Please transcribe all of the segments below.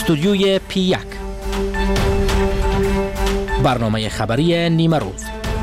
استودیوی P1 برنامه خبری نیمه روز.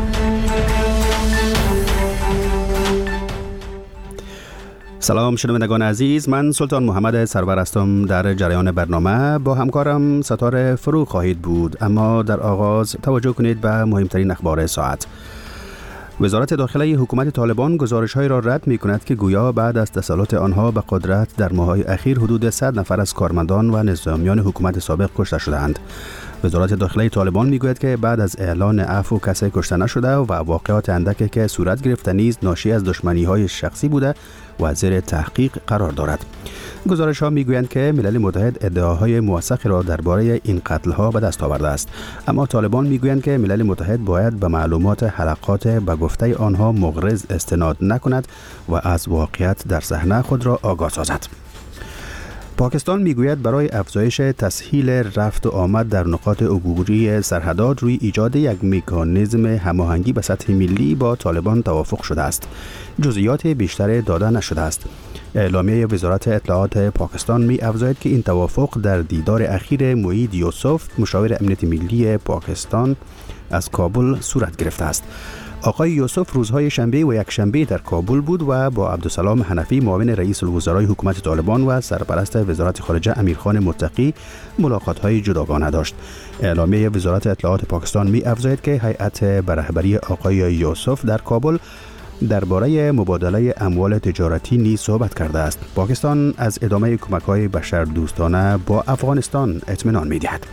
سلام شنوندگان عزیز، من سلطان محمد سرور هستم. در جریان برنامه با همکارم ستاره فروغ خواهید بود، اما در آغاز توجه کنید به مهمترین اخبار ساعت. وزارت داخلی حکومت طالبان گزارش‌هایی را رد می‌کند که گویا بعد از تسلط آنها به قدرت در ماه‌های اخیر حدود 100 نفر از کارمندان و نظامیان حکومت سابق کشته شدند. وزارت داخلی طالبان میگوید که بعد از اعلان عفو کسی کشته نشده و واقعات اندکی که صورت گرفته نیز ناشی از دشمنی‌های شخصی بوده و زیر تحقیق قرار دارد. گزارش‌ها میگویند که ملل متحد ادعاهای موثقی را درباره این قتل‌ها به دست آورده است، اما طالبان میگویند که ملل متحد باید به معلومات حلقات به گفته آنها مغرض استناد نکند و از واقعیت در صحنه خود را آگاه سازد. پاکستان میگوید برای افزایش تسهیل رفت و آمد در نقاط عبوری سرحدات روی ایجاد یک مکانیزم هماهنگی به سطح ملی با طالبان توافق شده است. جزئیات بیشتر داده نشده است. اعلامیه وزارت اطلاعات پاکستان می افزاید که این توافق در دیدار اخیر موعید یوسف مشاور امنیت ملی پاکستان از کابل صورت گرفته است. آقای یوسف روزهای شنبه و یکشنبه در کابل بود و با عبدالسلام حنفی معاون رئیس الوزرای حکومت طالبان و سرپرست وزارت خارجه امیرخان متقی ملاقات‌های جداگانه داشت. اعلامیه وزارت اطلاعات پاکستان می افزاید که هیئت به رهبری آقای یوسف در کابل درباره مبادله اموال تجارتی نیز صحبت کرده است. پاکستان از ادامه کمک‌های بشردوستانه با افغانستان اطمینان می‌دهد.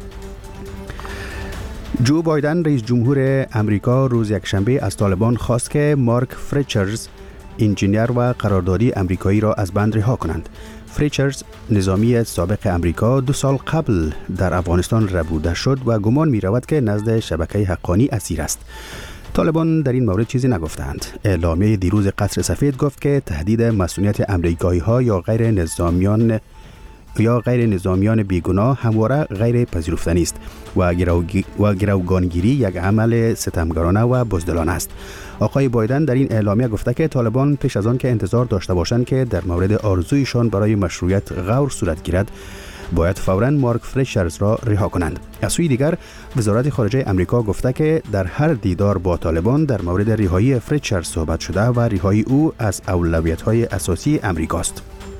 جو بایدن رئیس جمهور امریکا روز یکشنبه از طالبان خواست که مارک فریچرز انجینیر و قراردادی امریکایی را از بند رها کنند. فریچرز نظامی سابق امریکا 2 سال قبل در افغانستان ربوده شد و گمان می رود که نزد شبکه حقانی اسیر است. طالبان در این مورد چیزی نگفتند. اعلامیه دیروز قصر سفید گفت که تهدید مسئولیت امریکایی‌ها یا غیر نظامیان بیگناه همواره غیر پذیرفتنی است و گروگانگیری یک عمل ستمگرانه و بزدلانه است. آقای بایدن در این اعلامیه گفته که طالبان پیش از آن که انتظار داشته باشند که در مورد آرزویشان برای مشروعیت غور صورت گیرد، باید فوراً مارک فریچرز را رها کنند. از سوی دیگر وزارت خارجه امریکا گفته که در هر دیدار با طالبان در مورد رهایی فریچرز صحبت شده و رهایی او از اولویت‌های اساسی امریکاست.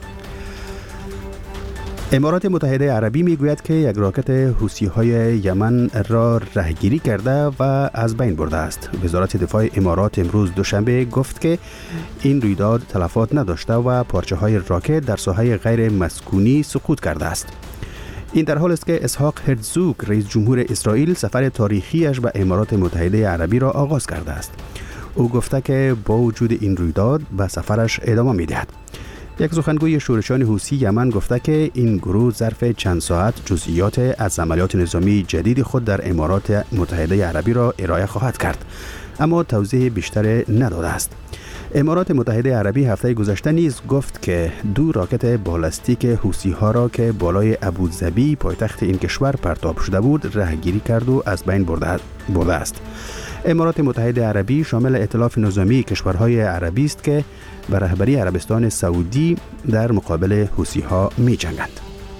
امارات متحده عربی میگوید که یک راکت حوثی‌های یمن را رهگیری کرده و از بین برده است. وزارت دفاع امارات امروز دوشنبه گفت که این رویداد تلفات نداشته و پارچه‌های راکت در ساحه غیر مسکونی سقوط کرده است. این در حال است که اسحاق هرزوگ رئیس جمهور اسرائیل سفر تاریخیش به امارات متحده عربی را آغاز کرده است. او گفته که با وجود این رویداد به سفرش ادامه می‌دهد. یک سخنگوی شورشیان حوثی یمن گفته که این گروه ظرف چند ساعت جزئیات از عملیات نظامی جدید خود در امارات متحده عربی را ارائه خواهد کرد، اما توضیح بیشتر نداده است. امارات متحده عربی هفته گذشته نیز گفت که 2 راکت بالستیک حوثی‌ها را که بالای ابوظبی پایتخت این کشور پرتاب شده بود رهگیری کرد و از بین برده است. امارات متحده عربی شامل ائتلاف نظامی کشورهای عربی است که به رهبری عربستان سعودی در مقابل حوثی‌ها می‌جنگند.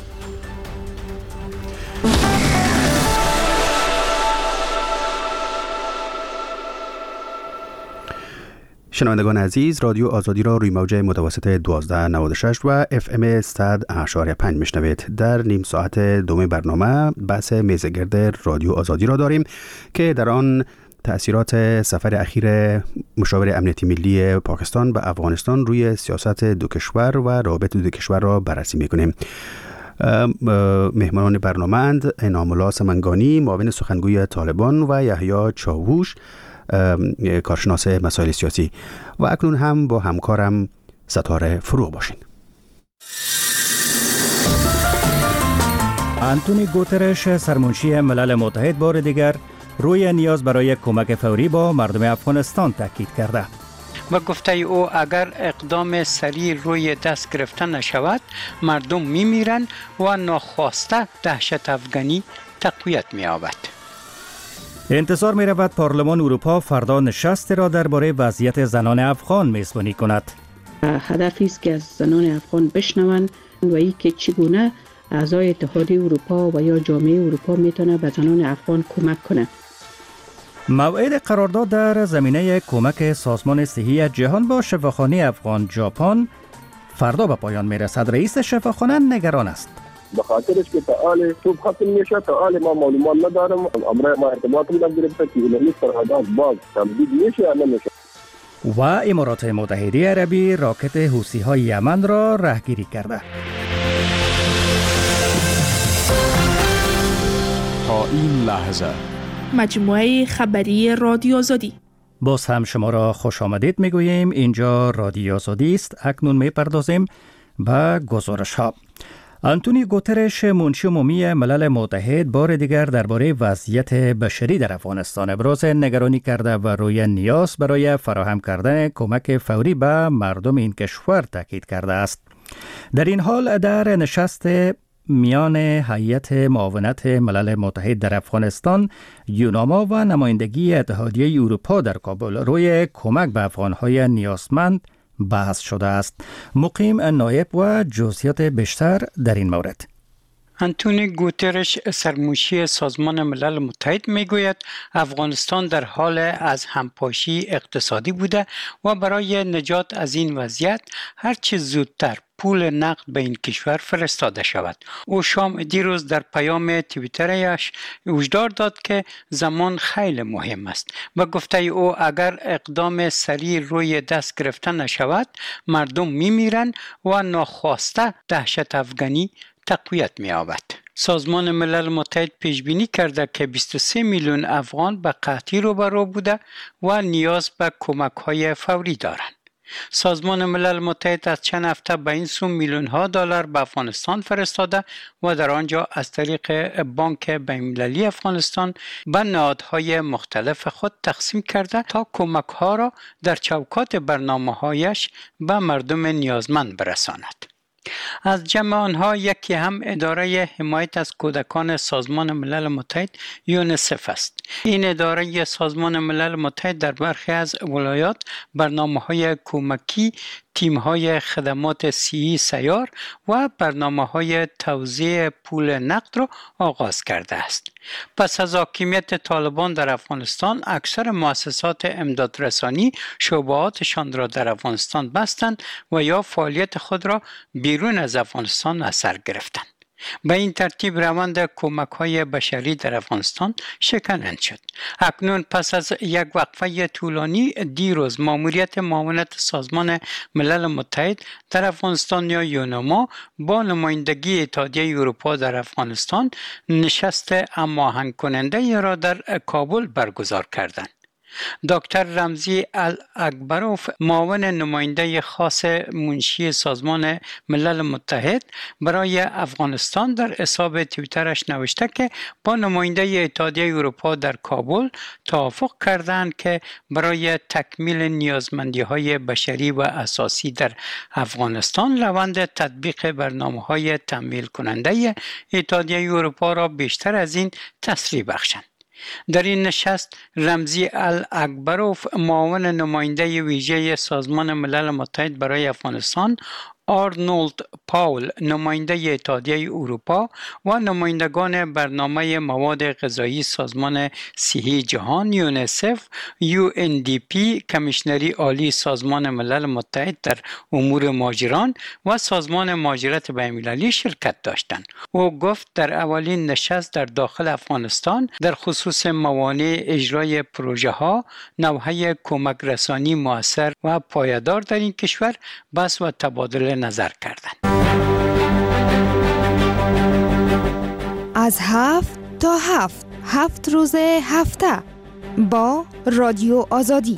شنوندگان عزیز، رادیو آزادی را روی موج متوسط 1296 و FM 100.5 میشنوید. در نیم ساعت دوم برنامه بحث میزگرد رادیو آزادی را داریم که در آن تأثیرات سفر اخیر مشاور امنیتی ملی پاکستان به افغانستان روی سیاست دو کشور و روابط دو کشور را بررسی میکنیم. مهمانان برنامه اند انعام الله سمنگانی معاون سخنگوی طالبان و یحیی چاووش کارشناس مسائل سیاسی و اکنون هم با همکارم ستاره فروغ باشین. آنتونی گوترش سرمنشی ملل متحد بار دیگر روی نیاز برای کمک فوری با مردم افغانستان تاکید کرده و گفته او اگر اقدام سریع روی دست گرفتن نشود مردم میمیرند و ناخواسته دهشت افغانی تقویت می‌یابد. انتظار می رود پارلمان اروپا فردا نشستی را درباره وضعیت زنان افغان میزبانی کند. هدفی است که از زنان افغان بشنوند و ای که چگونه اعضای اتحادیه اروپا و یا جامعه اروپا میتونه به زنان افغان کمک کنه. موعد قرارداد در زمینه کمک سازمان صحی جهان با شفاخانه افغان ژاپن فردا به پایان میرسد. رئیس شفاخانه نگران است. به خاطرش که تا حال توپ ختم میشه، تا حال ما معلومات ندارم. امروز ما ارتباط نگرفته که این قرارداد باز تمدید میشه یا نمیشه. و امارات متحده عربی راکت حوثی‌های یمن را رهگیری کرده. تا این لحظه مجموعه خبری رادیو آزادی. باز هم شما را خوش آمدید میگوییم. اینجا رادیو آزادی است. اکنون میپردازیم به گزارش ها. آنتونیو گوترش منشی عمومی ملل متحد بار دیگر درباره وضعیت بشری در افغانستان ابراز نگرانی کرده و روی نیاز برای فراهم کردن کمک فوری به مردم این کشور تاکید کرده است. در این حال در نشست میان هیئت معاونت ملل متحد در افغانستان، یوناما و نمایندگی اتحادیه اروپا در کابل روی کمک به افغانهای نیازمند بحث شده است. مقیم نایب و جزئیات بیشتر در این مورد. آنتونیو گوترش سرمنشی سازمان ملل متحد میگوید افغانستان در حال از همپاشی اقتصادی بوده و برای نجات از این وضعیت هرچه زودتر پول نقد به این کشور فرستاده شود. او دیروز در پیام توییترش هشدار داد که زمان خیلی مهم است و گفته او اگر اقدام سریع روی دست گرفته نشود مردم میمیرند و ناخواسته دهشت افغانی تقویت می‌یابد. سازمان ملل متحد پیش بینی کرده که 23 میلیون افغان به قحطی روبرو بوده و نیاز به کمک‌های فوری دارند. سازمان ملل متحد از چند هفته به این سو میلیون ها دلار به افغانستان فرستاده و در آنجا از طریق بانک بین‌المللی افغانستان به نهادهای مختلف خود تقسیم کرده تا کمک ها را در چوکات برنامه‌هایش به مردم نیازمند برساند. از جمع آنها یکی هم اداره حمایت از کودکان سازمان ملل متحد یونیسف است. این اداره سازمان ملل متحد در برخی از ولایات برنامه‌های کمکی، تیم‌های خدمات صحی سیار و برنامه‌های توزیع پول نقد را آغاز کرده است. پس از حاکمیت طالبان در افغانستان، اکثر مؤسسات امدادرسانی شعبه‌هاتشان را در افغانستان بستند و یا فعالیت خود را بیرون از افغانستان از سر گرفتند. به این ترتیب روند کمک‌های بشری در افغانستان شکننده شد. اکنون پس از یک وقفه طولانی دیروز ماموریت معاونت سازمان ملل متحد در افغانستان یا یوناما با نمایندگی اتحادیه اروپا در افغانستان نشست هماهنگ کننده را در کابل برگزار کردند. دکتر رمزی الاکبروف معاون نماینده خاص منشی سازمان ملل متحد برای افغانستان در حساب توییترش نوشته که با نماینده اتحادیه اروپا در کابل توافق کردند که برای تکمیل نیازمندی‌های بشری و اساسی در افغانستان روند تطبیق برنامه‌های تمویل کننده اتحادیه اروپا را بیشتر از این تسریع بخشند. در این نشست رمزی الاکبروف معاون نماینده ویژه سازمان ملل متحد برای افغانستان، آرنولد پاول نماینده اتحادیه اروپا و نمایندگان برنامه مواد غذایی سازمان صحی جهان یونیسف، UNDP، کمیشنری عالی سازمان ملل متحد در امور مهاجران و سازمان مهاجرت بین‌المللی شرکت داشتند. او گفت در اولین نشست در داخل افغانستان در خصوص موانع اجرای پروژه ها، نوحه کمک رسانی مؤثر و پایدار در این کشور بحث و تبادله نظر کردند. از 7 تا 7 روز هفته با رادیو آزادی.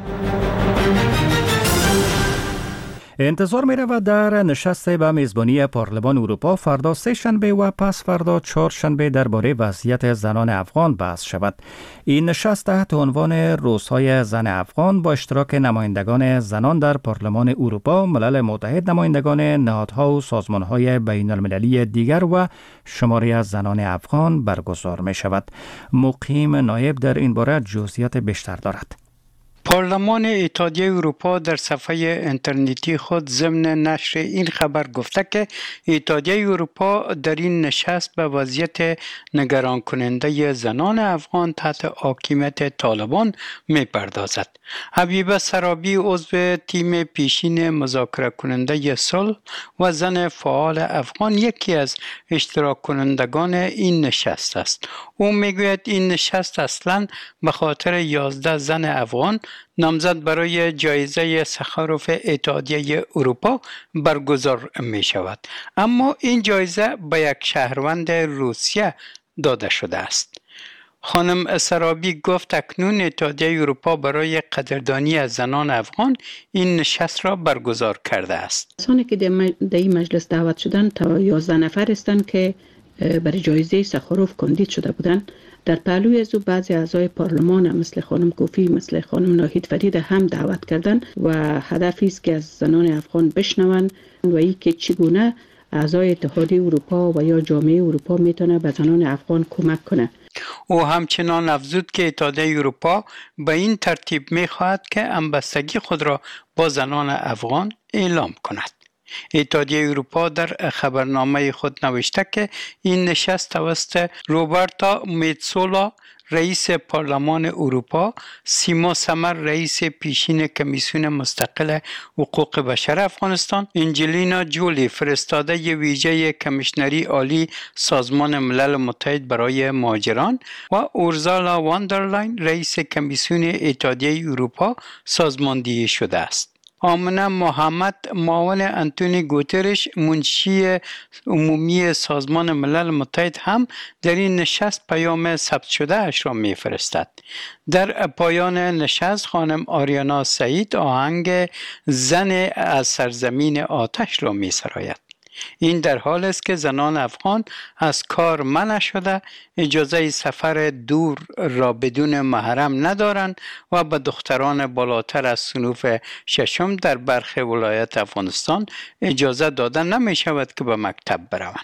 انتظار می رود در نشست به میزبانی پارلمان اروپا فردا سه شنبه و پس فردا چهارشنبه درباره وضعیت زنان افغان بحث شود. این نشست تحت عنوان روزهای زن افغان با اشتراک نمایندگان زنان در پارلمان اروپا، ملل متحد، نمایندگان نهادها و سازمانهای بین المللی دیگر و شماری از زنان افغان برگزار می شود. مقیم نایب در این باره جزئیات بیشتر دارد. پارلمان اتحادیه اروپا در صفحه اینترنتی خود ضمن نشر این خبر گفته که اتحادیه اروپا در این نشست به وضعیت نگران کننده زنان افغان تحت حاکمیت طالبان می‌پردازد. حبیبه سرابی عضو تیم پیشین مذاکره کننده صلح و زن فعال افغان یکی از اشتراک کنندگان این نشست است. او میگوید این نشست اصلاً به خاطر 11 زن افغان نامزد برای جایزه سخاروف اتحادیه اروپا برگزار می شود. اما این جایزه به یک شهروند روسیه داده شده است. خانم سرابی گفت اکنون اتحادیه اروپا برای قدردانی از زنان افغان این نشست را برگزار کرده است. کسانی که در این مجلس دعوت شدن تا 11 نفر هستند که برای جایزه سخاروف کاندید شده بودند. در پهلوی از او بعضی اعضای پارلمان مثل خانم کوفی، مثل خانم ناهید فرید هم دعوت کردند و هدفی است که از زنان افغان بشنوند و این که چگونه اعضای اتحادیه اروپا و یا جامعه اروپا میتونه به زنان افغان کمک کنه. او همچنان افزود که اتحادیه اروپا به این ترتیب میخواهد که همبستگی خود را با زنان افغان اعلام کند. اتحادیه اروپا در خبرنامه خود نوشته که این نشست توسط روبرتا میتسولا رئیس پارلمان اروپا، سیما سمر رئیس پیشین کمیسیون مستقل حقوق بشر افغانستان، انجلینا جولی فرستاده ویژه کمیشنری عالی سازمان ملل متحد برای مهاجران و اورزالا واندرلاین رئیس کمیسیون اتحادیه اروپا سازماندهی شده است. آمنه محمد معاون انتونی گوترش منشی عمومی سازمان ملل متحد هم در این نشست پیام ثبت شده اش را می‌فرستد. در پایان نشست خانم آریانا سعید آهنگ زن از سرزمین آتش را می‌سراید. این در حال است که زنان افغان از کار منع شده، اجازه سفر دور را بدون محرم ندارند و به دختران بالاتر از صنوف ششم در برخی ولایت افغانستان اجازه داده نمی شود که به مکتب بروند.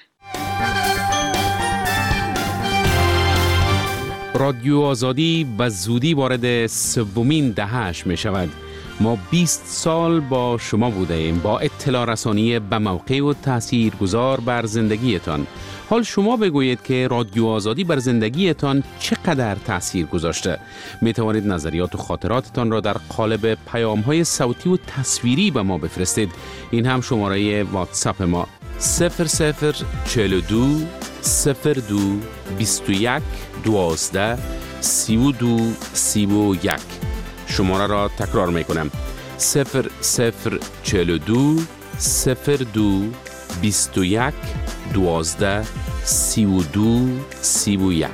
رادیو آزادی به زودی وارد سومین دهه‌اش می شود. ما 20 سال با شما بوده ایم، با اطلاع رسانی به موقع و تاثیرگذار بر زندگیتان. حال شما بگویید که رادیو آزادی بر زندگیتان چقدر تاثیر گذاشته. می توانید نظریات و خاطراتتان را در قالب پیام‌های صوتی و تصویری به ما بفرستید. این هم شماره واتساپ ما 0042 02 21 12 32 31. شماره را تکرار می کنم 0042 02 21 12 32 31.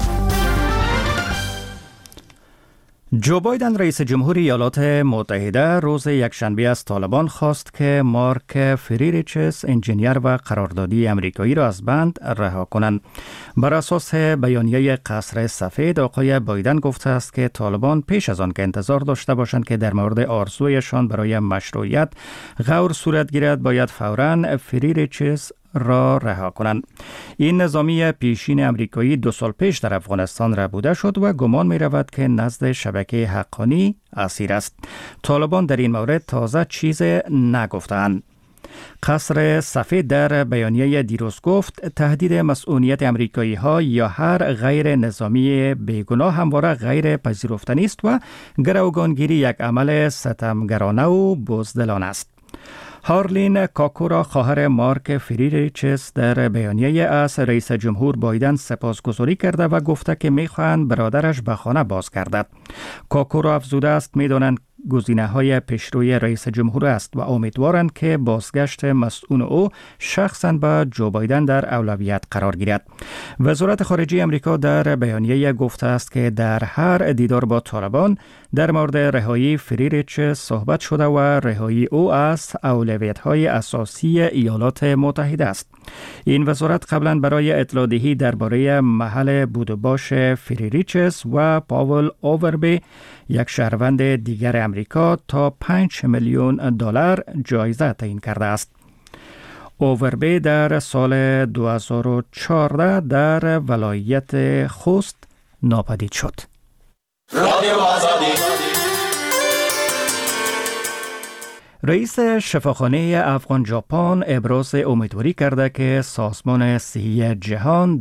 جو بایدن رئیس جمهور ایالات متحده روز یکشنبه از طالبان خواست که مارک فریریچس انجینیر و قراردادی امریکایی را از بند رها کنند. بر اساس بیانیه قصر سفید آقای بایدن گفته است که طالبان پیش از آن که انتظار داشته باشند که در مورد آرزویشان برای مشروعیت غور صورت گیرد باید فوراً فریریچس را رها کنند. این نظامی پیشین امریکایی 2 سال پیش در افغانستان ربوده شد و گمان می رود که نزد شبکه حقانی اسیر است. طالبان در این مورد تازه چیز نگفتند. قصر سفید در بیانیه دیروز گفت تهدید مسئولیت امریکایی ها یا هر غیر نظامی بیگناه همواره غیر پذیرفتنی است و گروگانگیری یک عمل ستمگرانه و بزدلانه است. هارلین کاکورا خواهر مارک فریریچس در بیانیه از رئیس جمهور بایدن سپاسگزاری کرده و گفته که می‌خواهند برادرش به خانه بازگردد. کاکورا افزوده است می‌دانند گزینه‌های پیشروی رئیس جمهور است و امیدوارند که بازگشت مسئول او شخصاً به جو بایدن در اولویت قرار گیرد. وزارت خارجه آمریکا در بیانیه گفته است که در هر دیدار با طالبان در مورد رهایی فریریچ صحبت شده و رهایی او از اولویت‌های اساسی ایالات متحده است. این وزارت قبلا برای اطلاع دهی درباره محل بود و باش فریریچس و پاول اووربی یک شهروند دیگر امریکا تا $5 میلیون جایزه تعیین کرده است. اووربی در سال 2014 در ولایت خوست ناپدید شد. رادیو آزادی رئیس شفاخانه افغان ژاپن ابراز امیدواری کرده که سازمان صحی جهان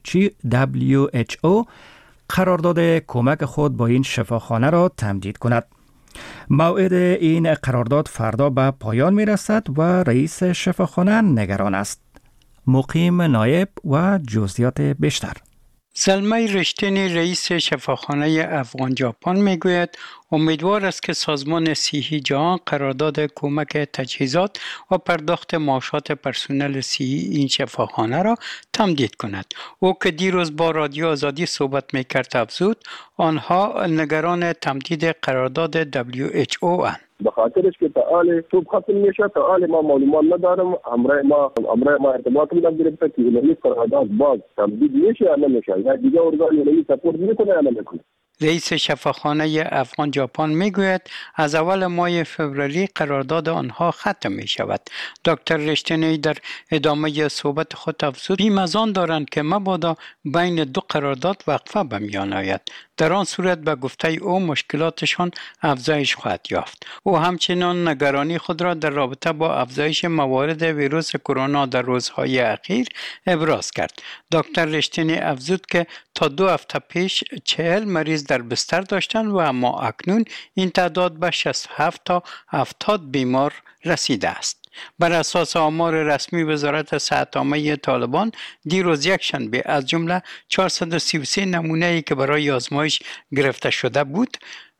WHO قرارداد کمک خود با این شفاخانه را تمدید کند. موعد این قرارداد فردا به پایان می رسد و رئیس شفاخانه نگران است. مقیم نایب و جزئیات بیشتر. زلمه رشتینی رئیس شفاخانه افغان ژاپن میگوید امیدوار است که سازمان صحی جهان قرارداد کمک تجهیزات و پرداخت معاشات پرسنل صحی این شفاخانه را تمدید کند. او که دیروز با رادیو آزادی صحبت میکرد افزود آنها نگران تمدید قرارداد WHO اند. به خاطرش که تعال صبح ختم میشه تعال ما معلومات ندارم امرای ما ارتباط نگرفته که این قرارداد باز تمدید میشه یا نمیشه یا دیگه ارگان این سپورت میکنه یا نمیکنه. رئیس شفاخانه افغان ژاپن میگوید از اول ماه فوریه قرارداد آنها ختم می شود. دکتر رشتینی در ادامه صحبت خود افزود بیم از آن دارند که مبادا بین دو قرارداد وقفه به میان آید. در آن صورت به گفته او مشکلاتشان افزایش خواهد یافت. او همچنان نگرانی خود را در رابطه با افزایش موارد ویروس کرونا در روزهای اخیر ابراز کرد. دکتر رشتینی افزود که تا 2 هفته پیش 40 مریض در بستر داشتند و اما اکنون این تعداد به 67 تا 70 بیمار رسیده است. بر اساس آمار رسمی وزارت صحت عامه طالبان دیروز یکشنبه از جمله 433 نمونه‌ای که برای آزمایش گرفته شده بود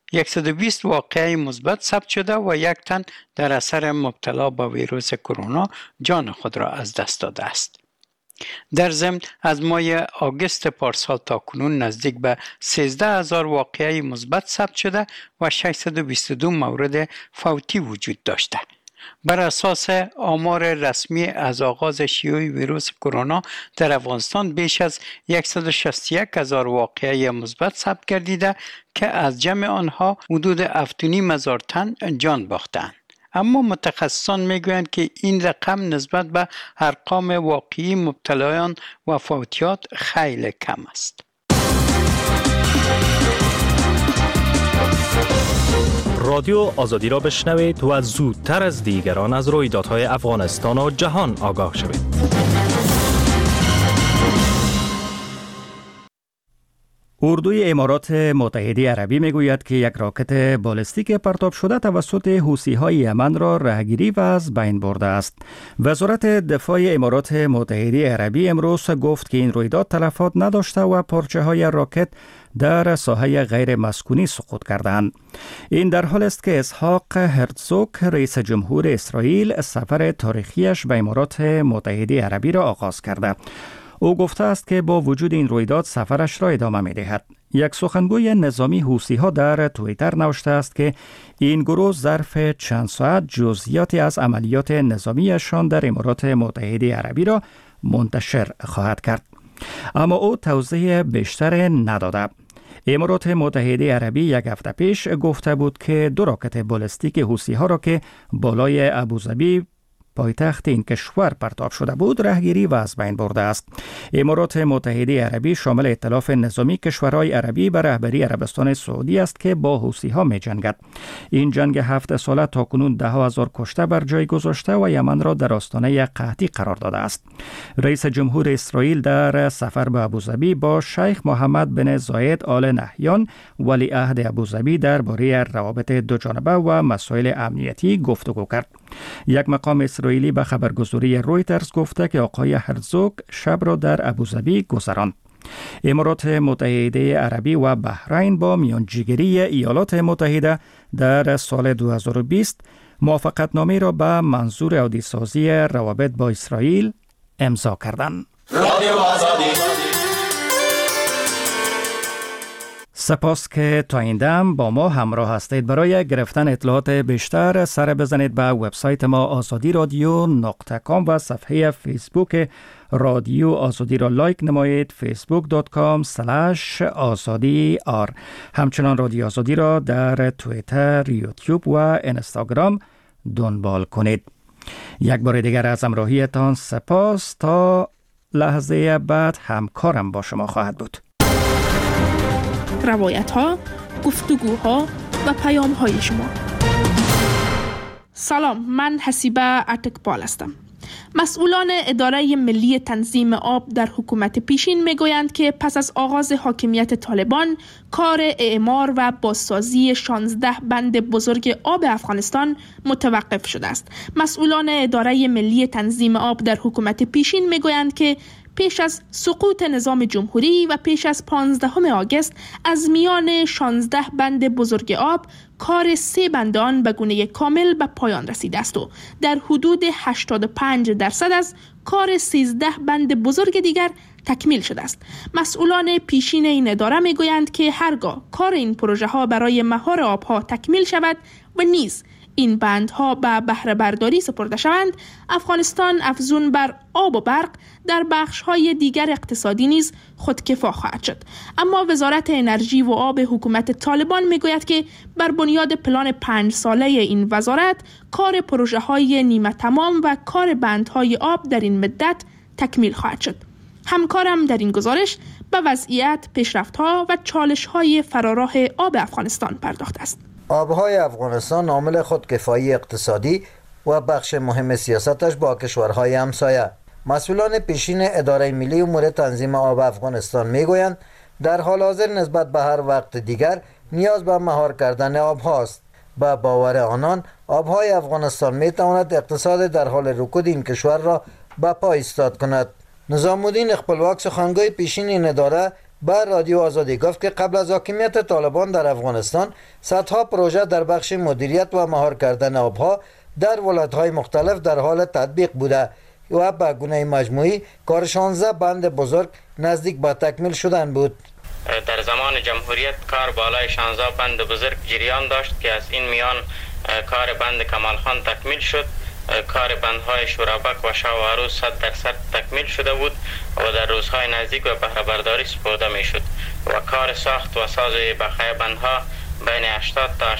120 واقعه مثبت ثبت شده و 1 تن در اثر مبتلا به ویروس کرونا جان خود را از دست داده است. در ضمن از ماه آگوست پارسال تا کنون نزدیک به 13,000 واقعه مثبت ثبت شده و 622 مورد فوتی وجود داشته. بر اساس آمار رسمی از آغاز شیوع ویروس کرونا در افغانستان بیش از 161,000 واقعه مثبت ثبت گردیده که از جمع آنها حدود 7,500 تن جان باختند. اما متخصصان میگویند که این رقم نسبت به ارقام واقعی مبتلایان و فوتیات خیلی کم است. رادیو آزادی را بشنوید و زودتر از دیگران از رویدادهای افغانستان و جهان آگاه شوید. اردوی امارات متحده عربی میگوید که یک راکت بالستیک پرتاب شده توسط حوثی‌های یمن را رهگیری و از بین برده است. وزارت دفاع امارات متحده عربی امروز گفت که این رویداد تلفات نداشته و پارچه‌های راکت در ساحه غیر مسکونی سقوط کردند. این در حال است که اسحاق هرتزوگ رئیس جمهور اسرائیل سفر تاریخیش به امارات متحده عربی را آغاز کرده. او گفته است که با وجود این رویداد سفرش را ادامه می دهد. یک سخنگوی نظامی حوثی‌ها در توییتر نوشته است که این گروه ظرف چند ساعت جزئیاتی از عملیات نظامیشان در امارات متحده عربی را منتشر خواهد کرد. اما او توضیح بیشتر نداده. امارات متحده عربی یک هفته پیش گفته بود که 2 راکت بالستیک حوثی‌ها را که بالای ابوظبی پایتخت این کشور پرتاب شده بود رهگیری و از بین برده است. امارات متحده عربی شامل ائتلاف نظامی کشورهای عربی به رهبری عربستان سعودی است که با حوثی‌ها می‌جنگد. این جنگ 7 ساله تاکنون 10,000 کشته بر جای گذاشته و یمن را در آستانه قحطی قرار داده است. رئیس جمهور اسرائیل در سفر به ابوظبی با شیخ محمد بن زاید آل نهیان ولیعهد ابوظبی درباره روابط دوجانبه و مسائل امنیتی گفتگو کرد. یک مقام اسرائیلی به خبرگزاری رویترز گفته که آقای هرزوگ شب را در ابوظبی گذراند. امارات متحده عربی و بحرین با میانجیگری ایالات متحده در سال 2020 موافقتنامه را به منظور عادی‌سازی روابط با اسرائیل امضا کردند. سپاس که تا این دم با ما همراه هستید. برای گرفتن اطلاعات بیشتر سر بزنید به وبسایت ما azadiradyo.com و صفحه فیسبوک رادیو آزادی را لایک نمایید facebook.com/azadi_r. همچنان رادیو آزادی را در توییتر، یوتیوب و اینستاگرام دنبال کنید. یک بار دیگر از همراهیتان سپاس. تا لحظه بعد همکارم با شما خواهد بود. روایت ها، گفتگوها و پیام های شما. سلام، من حسیبه اتکپال هستم. مسئولان اداره ملی تنظیم آب در حکومت پیشین میگویند که پس از آغاز حاکمیت طالبان کار اعمار و بازسازی 16 بند بزرگ آب افغانستان متوقف شده است. مسئولان اداره ملی تنظیم آب در حکومت پیشین میگویند که پیش از سقوط نظام جمهوری و پیش از 15 آگوست از میان 16 بند بزرگ آب کار 3 بند آن به گونه کامل به پایان رسیده است و در حدود 85% از کار 13 بند بزرگ دیگر تکمیل شده است. مسئولان پیشین این اداره میگویند که هرگاه کار این پروژه ها برای مهار آبها تکمیل شود و نیز این بندها به بهره برداری سپرده شوند، افغانستان افزون بر آب و برق در بخش‌های دیگر اقتصادی نیز خودکفا خواهد شد. اما وزارت انرژی و آب حکومت طالبان میگوید که بر بنیاد پلان 5 ساله این وزارت کار پروژه‌های نیمه تمام و کار بندهای آب در این مدت تکمیل خواهد شد. همکارم در این گزارش به وضعیت، پیشرفت‌ها و چالش‌های فراراه آب افغانستان پرداخته است. آبهای افغانستان عامل خودکفایی اقتصادی و بخش مهم سیاستش با کشورهای همسایه. مسئولان پیشین اداره ملی امور تنظیم آب افغانستان میگویند در حال حاضر نسبت به هر وقت دیگر نیاز به مهار کردن آب هاست. با باور آنان آبهای افغانستان میتواند اقتصاد در حال رکود این کشور را به پا ایستاد کند. نظام الدین خپلواک سخنگوی پیشین این اداره با رادیو آزادی گفت که قبل از حاکمیت طالبان در افغانستان صدها پروژه در بخش مدیریت و مهار کردن آبها در ولایت‌های مختلف در حال تطبیق بوده و به گونه مجموعی کار 16 بند بزرگ نزدیک به تکمیل شدن بود. در زمان جمهوریت کار بالای 16 بند بزرگ جریان داشت که از این میان کار بند کمالخان تکمیل شد. کار بندهای شورابک و شاه و عروس 100% تکمیل شده بود و در روزهای نزدیک به بهره برداری سپرده می شد و کار ساخت و ساز بقیه بندها بین 80 تا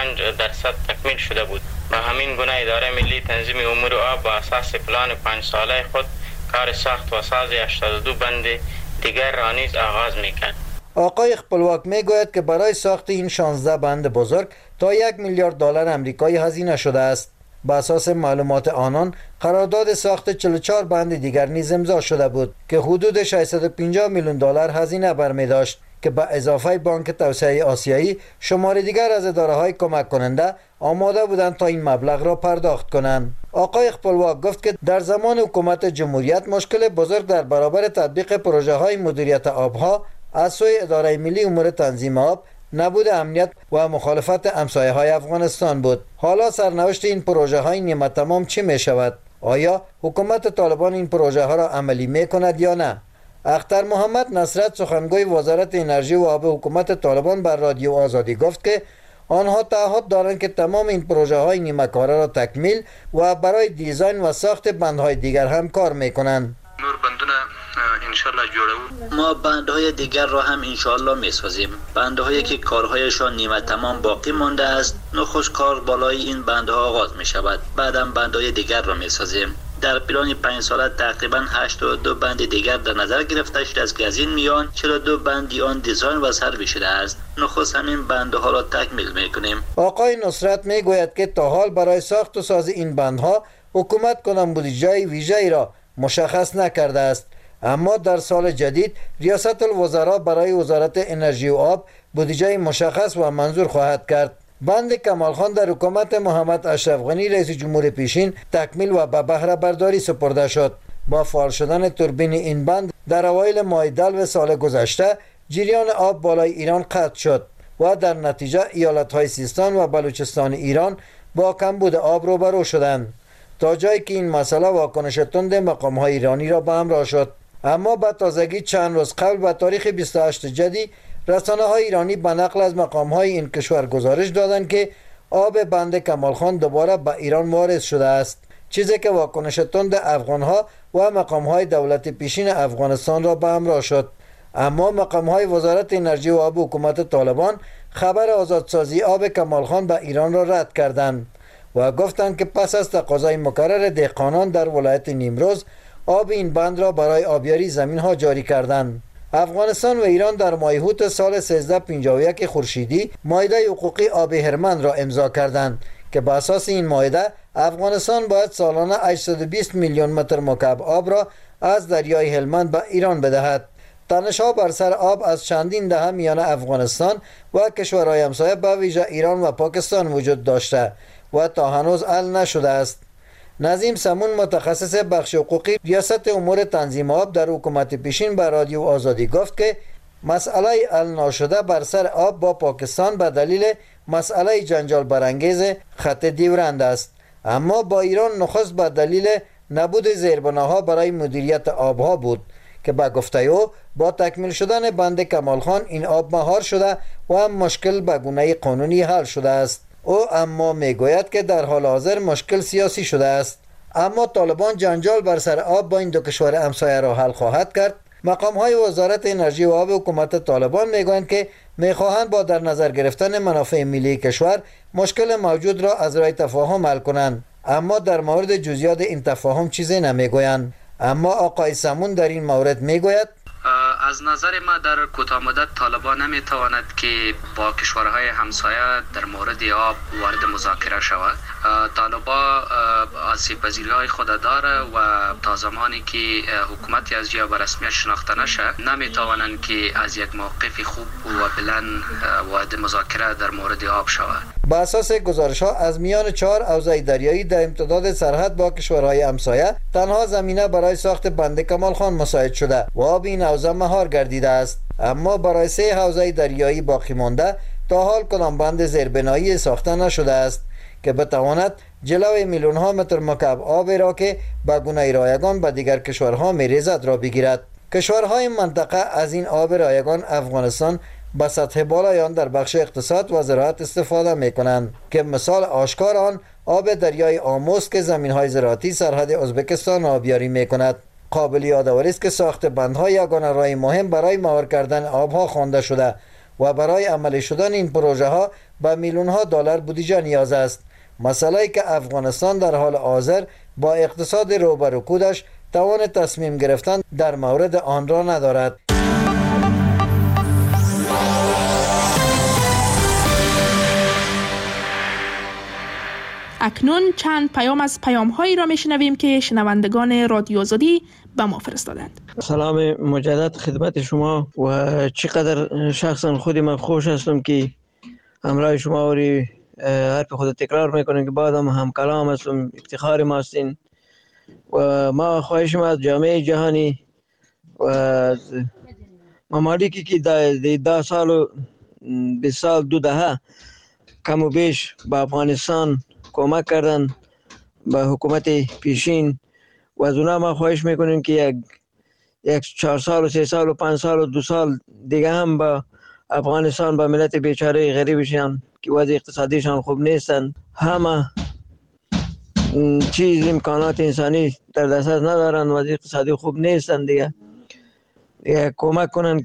85% تکمیل شده بود. به همین گونه اداره ملی تنظیم امور آب با اساس پلان 5 ساله خود کار ساخت و ساز 82 بند دیگر را نیز آغاز می کرد. آقای خپلواک می گوید که برای ساخت این 16 بند بزرگ تا 1 میلیارد دلار آمریکایی هزینه شده است. با اساس معلومات آنان قرارداد ساخت 44 بند دیگر نیز امضا شده بود که حدود 650 میلیون دلار هزینه برمی داشت که به اضافه بانک توسعه آسیایی شمار دیگر از اداره‌های کمک کننده آماده بودند تا این مبلغ را پرداخت کنند. آقای خپلواک گفت که در زمان حکومت جمهوریت مشکل بزرگ در برابر تطبیق پروژه‌های مدیریت آبها از سوی اداره ملی امور تنظیم آب نبود امنیت و مخالفت همسایه‌های افغانستان بود. حالا سرنوشت این پروژه های نیمه تمام چی می شود؟ آیا حکومت طالبان این پروژه ها را عملی می کند یا نه؟ اختر محمد نصرت سخنگوی وزارت انرژی و آب حکومت طالبان بر رادیو آزادی گفت که آنها تعهد دارند که تمام این پروژه های نیمه کاره را تکمیل و برای دیزاین و ساخت بندهای دیگر هم کار می کنند. نور بندونه انشالله جوړو. ما بندهای دیگر را هم انشالله میسازیم. بندهایی که کارهایشان نیمه تمام باقی مانده است، نخست کار بالای این بندها آغاز می شود. بعدم بندهای دیگر را میسازیم. در پلان 5 ساله تقریبا 82 بند دیگر در نظر گرفته شده است که از این میان 42 بندی آن دیزاین و سروی شده است. نخست همین بندها را تکمیل میکنیم. آقای نصرت میگوید که تا حال برای ساخت و ساز این بندها حکومت کدام بودجه ویژه‌ای را مشخص نکرده است. اما در سال جدید ریاست الوزراء برای وزارت انرژی و آب بودجه مشخص و منظور خواهد کرد. بند کمالخان در حکومت محمد اشرف غنی رئیس جمهور پیشین تکمیل و به بهره برداری سپرده شد. با فعال شدن توربین این بند در اوایل ماه دلو سال گذشته جریان آب بالای ایران قطع شد و در نتیجه ایالت‌های سیستان و بلوچستان ایران با کمبود آب روبرو شدند، تا جایی که این مسئله واکنش تند مقام‌های ایرانی را به همراه شد. اما به تازگی چند روز قبل به تاریخ 28 جدی رسانه‌های ایرانی به نقل از مقام‌های این کشور گزارش دادند که آب بند کمالخان دوباره به ایران وارد شده است، چیزی که واکنش تند افغان‌ها و مقام‌های دولت پیشین افغانستان را به همراه شد. اما مقام‌های وزارت انرژی و آب حکومت طالبان خبر آزادسازی آب کمالخان به ایران را رد کردند و گفتند که پس از تقاضای مکرر دهقانان در ولایت نیمروز آب این بند را برای آبیاری زمین‌ها جاری کردند. افغانستان و ایران در ماه اوت سال 1351 خورشیدی معاهده حقوقی آب هرمند را امضا کردند که بر اساس این معاهده افغانستان باید سالانه 820 میلیون متر مکعب آب را از دریای هلمند به ایران بدهد. تنش‌ها بر سر آب از چندین دهه میان افغانستان و کشورهای همسایه به ویژه ایران و پاکستان وجود داشته و تا هنوز حل نشده است. نظیم سمون متخصص بخش حقوقی ریاست امور تنظیم آب در حکومت پیشین به رادیو آزادی گفت که مسئله حل ناشده بر سر آب با پاکستان به دلیل مسئله جنجال برانگیز خط دیورند است، اما با ایران نخست به دلیل نبود زیربناها برای مدیریت آبها بود که به گفته او با تکمیل شدن بند کمال خان این آب مهار شده و هم مشکل به گونه قانونی حل شده است. او اما میگوید که در حال حاضر مشکل سیاسی شده است، اما طالبان جنجال بر سر آب با این دو کشور همسایه را حل خواهد کرد. مقام های وزارت انرژی و آب حکومت طالبان میگویند که میخواهند با در نظر گرفتن منافع ملی کشور مشکل موجود را از راه تفاهم حل کنند، اما در مورد جزئیات این تفاهم چیزی نمیگویند. اما آقای سمون در این مورد میگوید از نظر ما در کوتاه مدت طالبان نمیتواند که با کشورهای همسایه در مورد آب وارد مذاکره شود. طالبان آسیب پذیری‌های خود داره و تا زمانی که حکومتی از جا به رسمیت شناخته نشه نمیتوانند که از یک موقف خوب و بلند وارد مذاکره در مورد آب شود. با اساس گزارش‌ها از میان 4 حوزه دریایی در امتداد سرحد با کشورهای همسایه تنها زمینه برای ساخت بند کمال خان مساعد شده و آب این حوزه مهار گردیده است، اما برای 3 حوزه دریایی باقی مانده تا حال کدام بند زیربنایی ساخته نشده است که بتواند جلوی میلیون ها متر مکعب آب را که به گونه رایگان به دیگر کشورها میریزد را بگیرد. کشورهای منطقه از این آب رایگان افغانستان به سطح بالای آن در بخش اقتصاد و زراعت استفاده می کنند که مثال آشکار آن آب دریای آموز که زمین‌های زراعتی سرحد ازبکستان آبیاری می کند. قابل یادآوری است که ساخت بندها یگانه راه مهم برای مهار کردن آبها خوانده شده و برای عملی شدن این پروژه ها به میلیون ها دلار بودجه نیاز است. مسئله که افغانستان در حال حاضر با اقتصاد رو به رکودش توان تصمیم گرفتن در مورد آن را ندارد. اکنون چند پیام از پیام‌هایی را میشنویم که شنوندگان رادیو آزادی به ما فرستادند. سلام مجدد خدمت شما و چقدر شخصا خودی من خوش هستم که همراه شما و حرف خود تکرار میکنیم که بعد هم کلام هستم، افتخار ما هستین و ما خواهشم از جامعه جهانی و ممالکی که در 10 سال و 20 سال 2 دهه کم و بیش به افغانستان کمک کردن به حکومت پیشین و از اونا ما خواهش میکنیم که یک 4 سال و 3 سال و 5 سال و 2 سال دیگه هم با افغانستان با ملت بیچاره غریبشان که وضع اقتصادیشان خوب نیستن، همه چیز امکانات انسانی در دسترس ندارن، وضع اقتصادی خوب نیستن دیگه کمک کنن.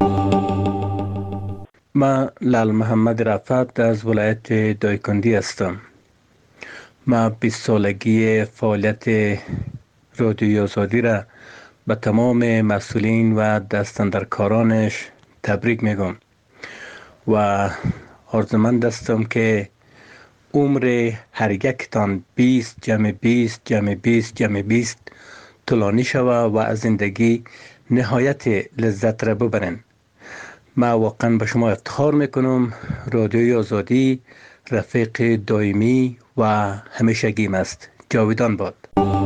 من لال محمد رفعت از ولایت دایکندی هستم. من 20 سالگی فعالیت رادیو آزادی را به تمام مسئولین و دستاندرکارانش تبریک میگم و آرزومند هستم که عمر هر یکتان 20 جمع 20 جمع 20 جمع 20 طولانی شود و از زندگی نهایت لذت را ببرن. من واقعا به شما افتخار میکنم. رادیوی آزادی رفیق دائمی و همیشگیم است. جاویدان باد.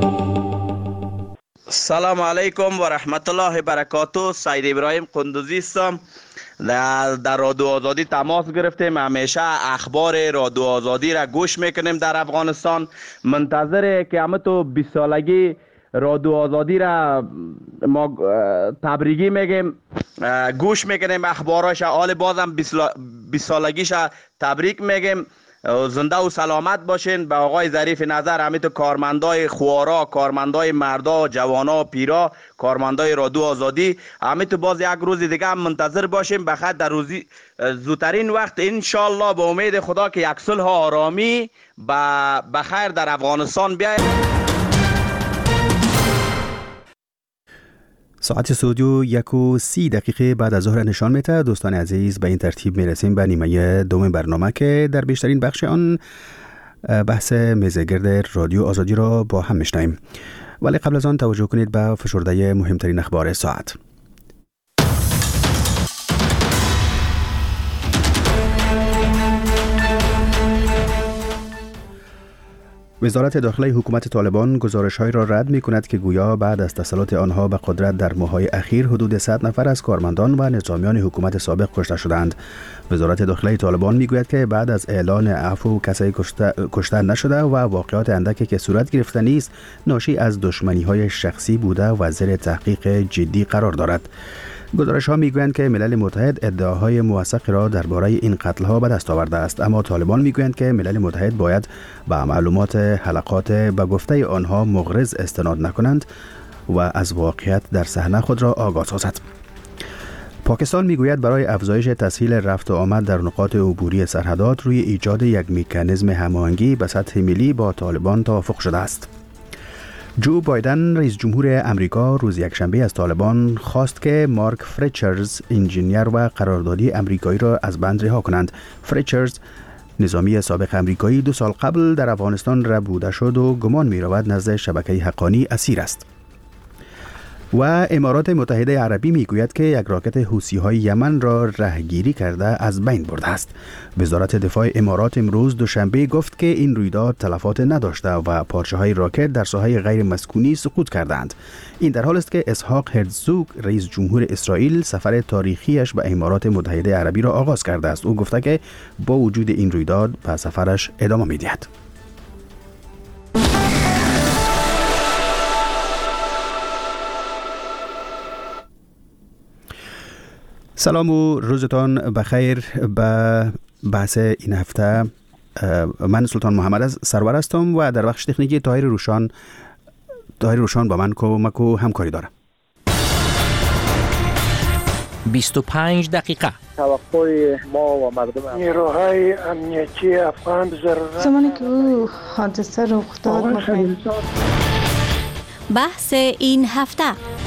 سلام علیکم و رحمت الله و برکاته. سید ابراهیم قندوزی هستم. در رادیو آزادی تماس گرفتیم. همیشه اخبار رادیو آزادی را گوش میکنیم در افغانستان. منتظره که همه تو 20 سالگی رادیو آزادی را ما تبریکی میگیم، گوش میکنیم اخباراش. حال بازم 20 سالگیش تبریک میگیم. زنده و سلامت باشین. به آقای ظریف نظر، همین تو کارمندای خوارا، کارمندای مردا، جوانا، پیرا، کارمندای رادیو آزادی، همین تو باز یک روز دیگه هم منتظر باشیم بخاطر در روزی زودترین وقت انشالله به امید خدا که یک صلح آرامی به خیر در افغانستان بیاید. ساعت استودیو 1:30 بعد از ظهر نشان میده. دوستان عزیز، به این ترتیب میرسیم به نیمه دوم برنامه که در بیشترین بخش آن بحث میزگرد رادیو آزادی را با هم میشنویم. ولی قبل از آن توجه کنید به فشرده مهمترین اخبار ساعت. وزارت داخلی حکومت طالبان گزارش‌هایی را رد می‌کند که گویا بعد از تسلط آنها به قدرت در ماه‌های اخیر حدود 100 نفر از کارمندان و نظامیان حکومت سابق کشته شدند. وزارت داخلی طالبان می‌گوید که بعد از اعلان عفو کسی کشته نشده و واقعات اندکی که صورت گرفته نیست ناشی از دشمنی‌های شخصی بوده و زیر تحقیق جدی قرار دارد. گزارش‌ها می‌گویند که ملل متحد ادعاهای موثق را درباره این قتل‌ها به دست آورده است، اما طالبان می‌گویند که ملل متحد باید به معلومات حلقات به گفته آنها مغرض استناد نکنند و از واقعیت در صحنه خود را آگاه سازد. پاکستان می‌گوید برای افزایش تسهیل رفت و آمد در نقاط عبوری سرحدات روی ایجاد یک مکانیزم هماهنگی به سطح ملی با طالبان توافق شده است. جو بایدن رئیس جمهور امریکا روز یکشنبه از طالبان خواست که مارک فریچرز انجینیر و قراردادی امریکایی را از بند رها کنند. فریچرز نظامی سابق امریکایی 2 سال قبل در افغانستان ربوده شد و گمان می رود نزد شبکه حقانی اسیر است. و امارات متحده عربی میگوید که یک راکت حوثی‌های یمن را رهگیری کرده از بین برده است. وزارت دفاع امارات امروز دوشنبه گفت که این رویداد تلفات نداشته و پارچه‌های راکت در ساحه غیر مسکونی سقوط کردند. این در حالی است که اسحاق هرزوگ رئیس جمهور اسرائیل سفر تاریخیش به امارات متحده عربی را آغاز کرده است. او گفته که با وجود این رویداد به سفرش ادامه می‌دهد. سلام و روزتان بخیر. به بحث این هفته من سلطان محمد از سرور هستم و در بخش تکنیکی طاهر روشان با من کمک و همکاری داره. 25 دقیقه توقع ما و مردم نیروهای امنیتی افغان ضرورت زمانی که او حادثه رخ داد بحث این هفته.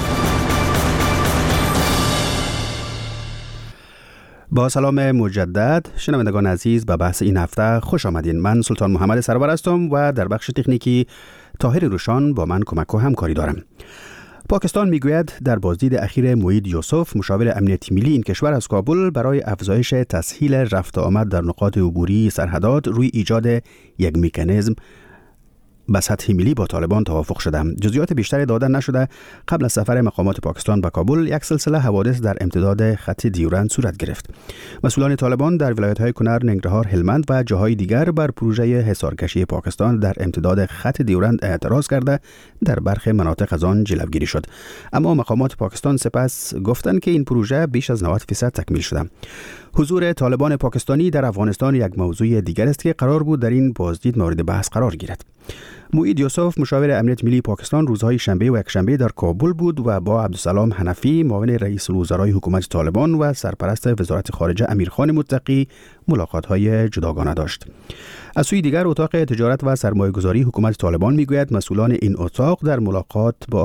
با سلام مجدد شنوندگان عزیز، به بحث این هفته خوش آمدین. من سلطان محمد سرور هستم و در بخش تکنیکی طاهر روشان با من کمک و همکاری دارم. پاکستان میگوید در بازدید اخیر موید یوسف مشاور امنیتی ملی این کشور از کابل برای افزایش تسهیل رفت و آمد در نقاط عبوری سرحدات روی ایجاد یک مکانیزم به سطح ملی با طالبان توافق شده. جزئیات بیشتری داده نشده. قبل از سفر مقامات پاکستان به کابل یک سلسله حوادث در امتداد خط دیورند صورت گرفت. مسئولان طالبان در ولایت‌های کنر، ننگرهار، هلمند و جاهای دیگر بر پروژه حصارکشی پاکستان در امتداد خط دیورند اعتراض کرده در برخی مناطق از آن جلوگیری شد. اما مقامات پاکستان سپس گفتند که این پروژه بیش از 90% تکمیل شده. حضور طالبان پاکستانی در افغانستان یک موضوع دیگر است که قرار بود در این بازدید مورد بحث قرار گیرد. موید یوسف مشاور امنیت ملی پاکستان روزهای شنبه و یکشنبه در کابل بود و با عبدالسلام حنفی معاون رئیس الوزرای حکومت طالبان و سرپرست وزارت خارجه امیرخان متقی ملاقات‌های جداگانه داشت. از سوی دیگر اتاق تجارت و سرمایه‌گذاری حکومت طالبان میگوید مسئولان این اتاق در ملاقات با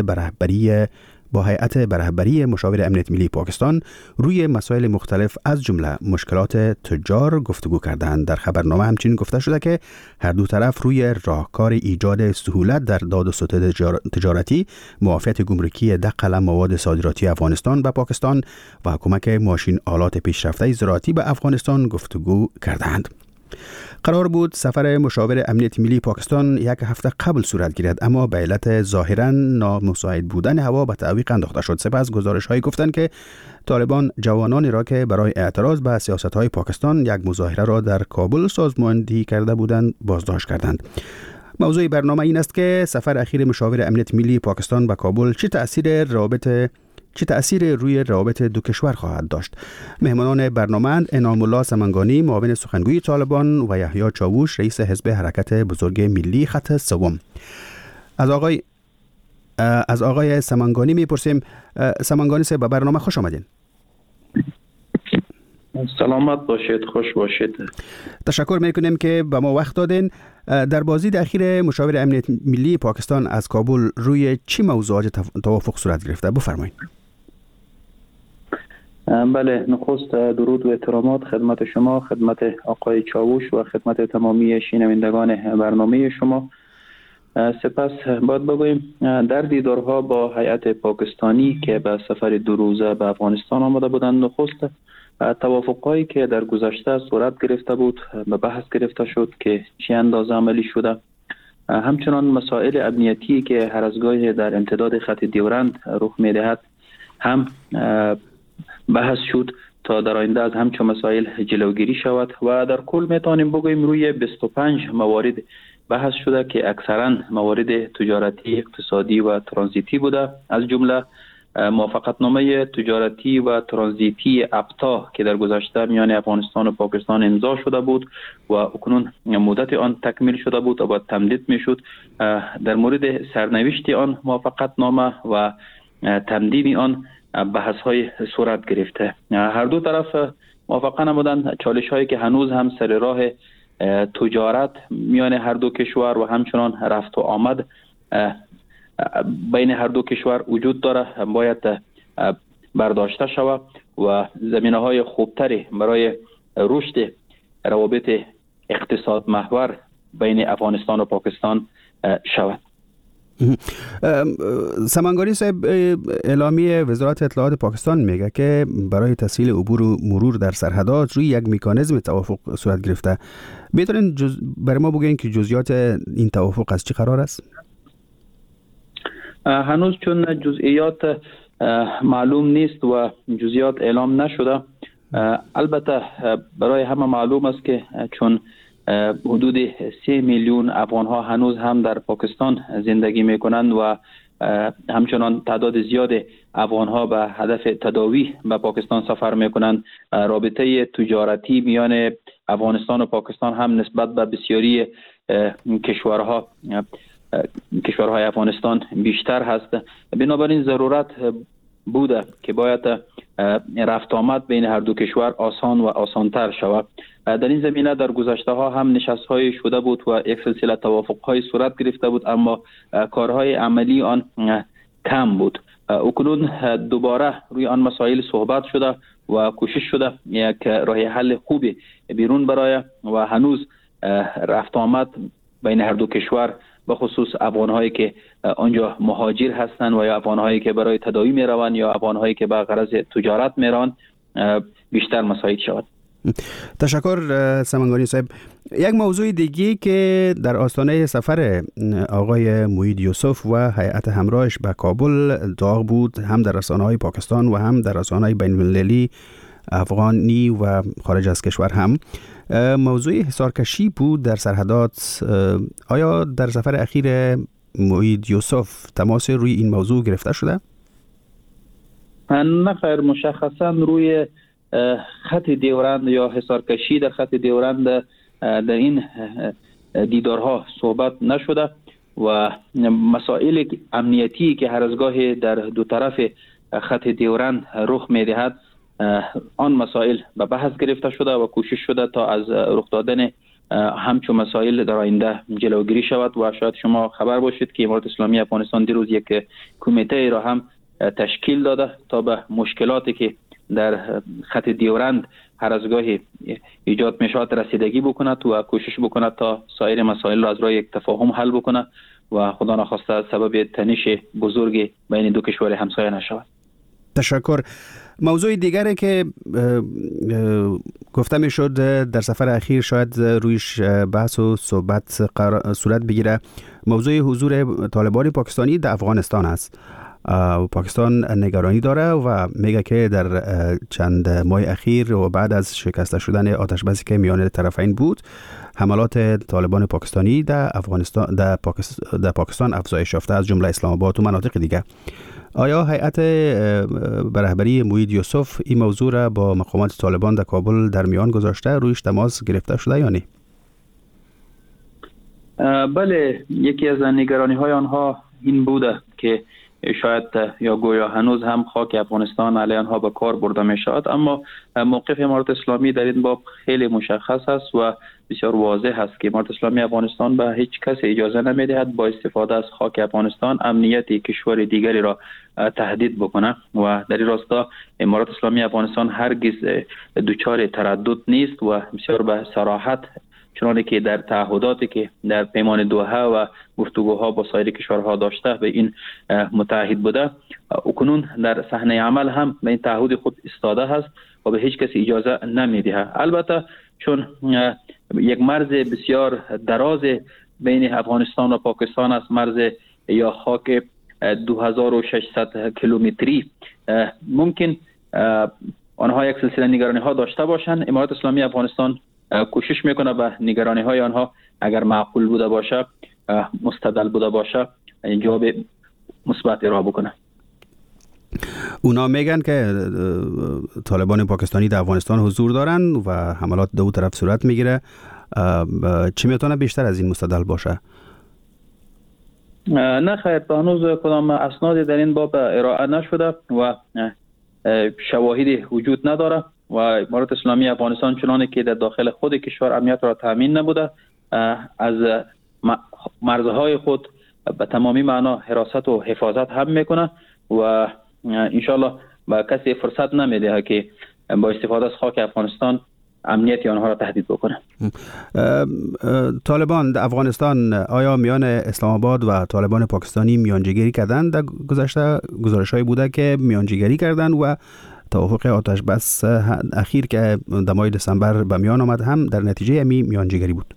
هیئت برهبری مشاور امنیت ملی پاکستان روی مسائل مختلف از جمله مشکلات تجار گفتگو کردند. در خبرنامه همچنین گفته شده که هر دو طرف روی راهکار ایجاد سهولت در داد و ستد تجارتی، معافیت گمرکی دخل مواد صادراتی افغانستان به پاکستان و کمک ماشین آلات پیشرفته زراعتی به افغانستان گفتگو کردند. قرار بود سفر مشاور امنیت ملی پاکستان یک هفته قبل صورت گیرد، اما به علت ظاهراً نامساعد بودن هوا به تعویق انداخته شد. سپس گزارش‌هایی گفتند که طالبان جوانانی را که برای اعتراض به سیاست‌های پاکستان یک مظاهره را در کابل سازماندهی کرده بودند بازداشت کردند. موضوع برنامه این است که سفر اخیر مشاور امنیت ملی پاکستان به کابل چه تأثیر روی روابط دو کشور خواهد داشت. مهمانان برنامه انعام الله سمنگانی معاون سخنگوی طالبان و یحیی چاووش رئیس حزب حرکت بزرگ ملی خط سوم. از آقای سمنگانی میپرسیم. سمنگانی صاحب به برنامه خوش آمدین. سلامت باشید، خوش باشید. تشکر میکنیم که به ما وقت دادین. در بازدید اخیر مشاور امنیت ملی پاکستان از کابل روی چی موضوعات توافق صورت گرفته؟ بفرمایید. بله، نخست درود و احترامات خدمت شما، خدمت آقای چاوش و خدمت تمامی شنوندگان برنامه شما. سپس باید بگوییم در دیدارها با هیئت پاکستانی که به سفر 2 روزه به افغانستان آمده بودند، نخست توافقایی که در گذشته صورت گرفته بود به بحث گرفته شد که چه اندازه عملی شده. همچنان مسائل امنیتی که هر از گاهی در امتداد خط دیورند رخ می‌دهد هم بحث شد تا در آینده از همچون مسائل جلوگیری شود و در کل میتونیم بگوییم روی 25 موارد بحث شده که اکثرا موارد تجارتی، اقتصادی و ترانزیتی بوده. از جمله موافقتنامه تجارتی و ترانزیتی ابتا که در گذشته میان افغانستان و پاکستان امضا شده بود و اکنون مدت آن تکمیل شده بود و باید تمدید میشد. در مورد سرنوشت آن موافقتنامه و تمدید آن بحث های صورت گرفته. هر دو طرف موافقه نمودند چالش هایی که هنوز هم سر راه تجارت میان هر دو کشور و همچنان رفت و آمد بین هر دو کشور وجود داره باید برداشته شود و زمینه های خوبتری برای رشد روابط اقتصاد محور بین افغانستان و پاکستان شود. سمنگانی صاحب، اعلامیه وزارت اطلاعات پاکستان میگه که برای تسهیل عبور و مرور در سرحدات روی یک مکانیزم توافق صورت گرفته. میتونین برای ما بگین که جزئیات این توافق از چی قرار است؟ هنوز چون جزئیات معلوم نیست و جزئیات اعلام نشده. البته برای همه معلوم است که چون حدود 3 میلیون افغان ها هنوز هم در پاکستان زندگی میکنند و همچنان تعداد زیاد افغان ها به هدف تداوی به پاکستان سفر میکنند، رابطه تجارتی میان افغانستان و پاکستان هم نسبت به بسیاری کشورهای افغانستان بیشتر هست. بنابراین ضرورت بوده که باید رفت آمد بین هر دو کشور آسان و آسانتر شود. در این زمینه در گذشته ها هم نشست های شده بود و یک سلسله توافق های صورت گرفته بود، اما کارهای عملی آن کم بود. اکنون دوباره روی آن مسائل صحبت شده و کوشش شده یک راه حل خوبی بیرون برای و هنوز رفت آمد بین هر دو کشور به خصوص افغان‌هایی که آنجا مهاجر هستند و یا افغان‌هایی که برای تداوی می‌روند یا افغان‌هایی که به غرض تجارت می‌روند بیشتر مساعد شود. تشکر سمنگانی صاحب. یک موضوع دیگه که در آستانه سفر آقای موید یوسف و هیئت همراهش به کابل داغ بود، هم در رسانه‌های پاکستان و هم در رسانه‌های بین‌المللی افغانی و خارج از کشور هم، موضوع حصارکشی بود در سرحدات. آیا در سفر اخیر موید یوسف تماس روی این موضوع گرفته شده؟ نه خیر، مشخصا روی خط دیورند یا حصارکشی در خط دیورند در این دیدارها صحبت نشده و مسائل امنیتی که هر از گاهی در دو طرف خط دیورند رخ می‌دهد آن مسائل به بحث گرفته شده و کوشش شده تا از رخ دادن همچون مسائل در آینده جلوگیری شود. و شاید شما خبر باشید که امارات اسلامی افغانستان دیروز یک کمیته را هم تشکیل داده تا به مشکلاتی که در خط دیورند هر از گاهی ایجاد می شود رسیدگی بکند و کوشش بکند تا سایر مسائل را از راه یک تفاهم حل بکند و خدا نخواسته سبب تنش بزرگ بین دو کشور همسایه نشود. تشکر. موضوع دیگری که گفته می شد در سفر اخیر شاید رویش بحث و صحبت صورت بگیره، موضوع حضور طالبان پاکستانی در افغانستان است. پاکستان نگرانی داره و میگه که در چند ماه اخیر و بعد از شکسته شدن آتش‌بسی که میان طرفین بود، حملات طالبان پاکستانی در افغانستان در پاکستان افزایش یافته، از جمله اسلام آباد و مناطق دیگه. آیا هیئت به رهبری موید یوسف این موضوع را با مقامات طالبان در کابل در میان گذاشته، رویش تماس گرفته شده یا نه؟ بله، یکی از نگرانی های آنها این بوده که شاید یا گویا هنوز هم خاک افغانستان علیه آنها به کار برده می شود، اما موقف امارت اسلامی در این باب خیلی مشخص است و بسیار واضح است که امارت اسلامی افغانستان به هیچ کس اجازه نمیدهد با استفاده از خاک افغانستان امنیت کشور دیگری را تهدید بکنه و در این راستا امارت اسلامی افغانستان هرگز دچار تردد نیست و بسیار به صراحت چنانه که در تعهداتی که در پیمان دوحه و گفتگوها با سایر کشورها داشته به این متعهد بوده، اکنون در صحنه عمل هم به این تعهد خود ایستاده است و به هیچ کسی اجازه نمیده. البته چون یک مرز بسیار دراز بین افغانستان و پاکستان است، مرز یا خاک 2600 کیلومتری، ممکن آنها یک سلسله نگرانی ها داشته باشند. امارت اسلامی افغانستان کوشش میکنه به نگرانی های آنها اگر معقول بوده باشه، مستدل بوده باشه، جواب مثبت ارائه بکنه. اونا میگن که طالبان پاکستانی در افغانستان حضور دارن و حملات دو طرف صورت میگیره. چی میتونه بیشتر از این مستدل باشه؟ نه خیر، تا هنوز کدام اسنادی در این باب ارائه نشده و شواهدی وجود نداره و امارت اسلامی افغانستان چنانه که در داخل خود کشور امنیت را تامین نبوده، از مرزهای خود به تمامی معنا حراست و حفاظت هم میکنه و انشالله به کسی فرصت نمیده که با استفاده از خاک افغانستان امنیت آنها را تهدید بکنه. طالبان در افغانستان آیا میان اسلام آباد و طالبان پاکستانی میانجیگری کردند؟ در گذشته گزارش‌هایی بوده که میانجیگری کردند و توافق آتش بس اخیر که در ماه دسامبر به میان آمد هم در نتیجه میانجیگری بود.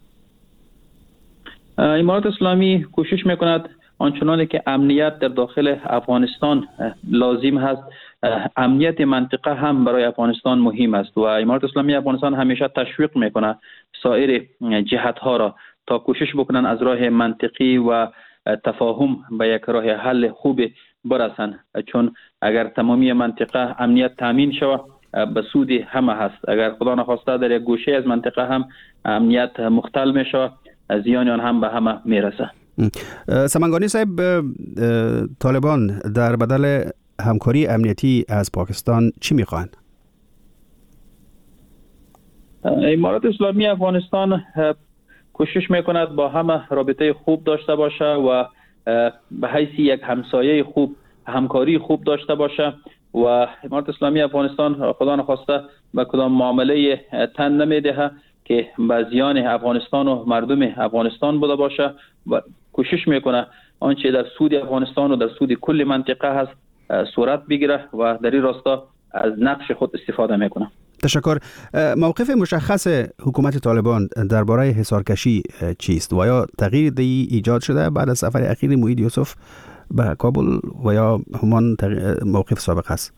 امارت اسلامی کوشش میکند آنچنانی که امنیت در داخل افغانستان لازم هست، امنیت منطقه هم برای افغانستان مهم است و امارت اسلامی افغانستان همیشه تشویق میکنه سایر جهت ها را تا کوشش بکنن از راه منطقی و تفاهم به یک راه حل خوب برسن، چون اگر تمامی منطقه امنیت تامین شود به سود همه هست. اگر خدا نخواسته در یک گوشه از منطقه هم امنیت مختل می شود، زیان آن هم به همه میرسه. سمنگانی صاحب، طالبان در بدل همکاری امنیتی از پاکستان چی میخواهند؟ امارت اسلامی افغانستان کوشش میکند با همه رابطه خوب داشته باشه و به حیث یک همسایه خوب همکاری خوب داشته باشه و امارت اسلامی افغانستان خدا نخواسته به کدام معامله تن نمیده که به زیان افغانستان و مردم افغانستان بوده باشه و کوشش میکنه آنچه در سود افغانستان و در سود کل منطقه هست صورت بگیره و در این راستا از نقش خود استفاده میکنه. تشکر. موقف مشخص حکومت طالبان درباره حصارکشی چیست و یا تغییر دی ایجاد شده بعد از سفر اخیر موحید یوسف به کابل و یا همان موقف سابق است؟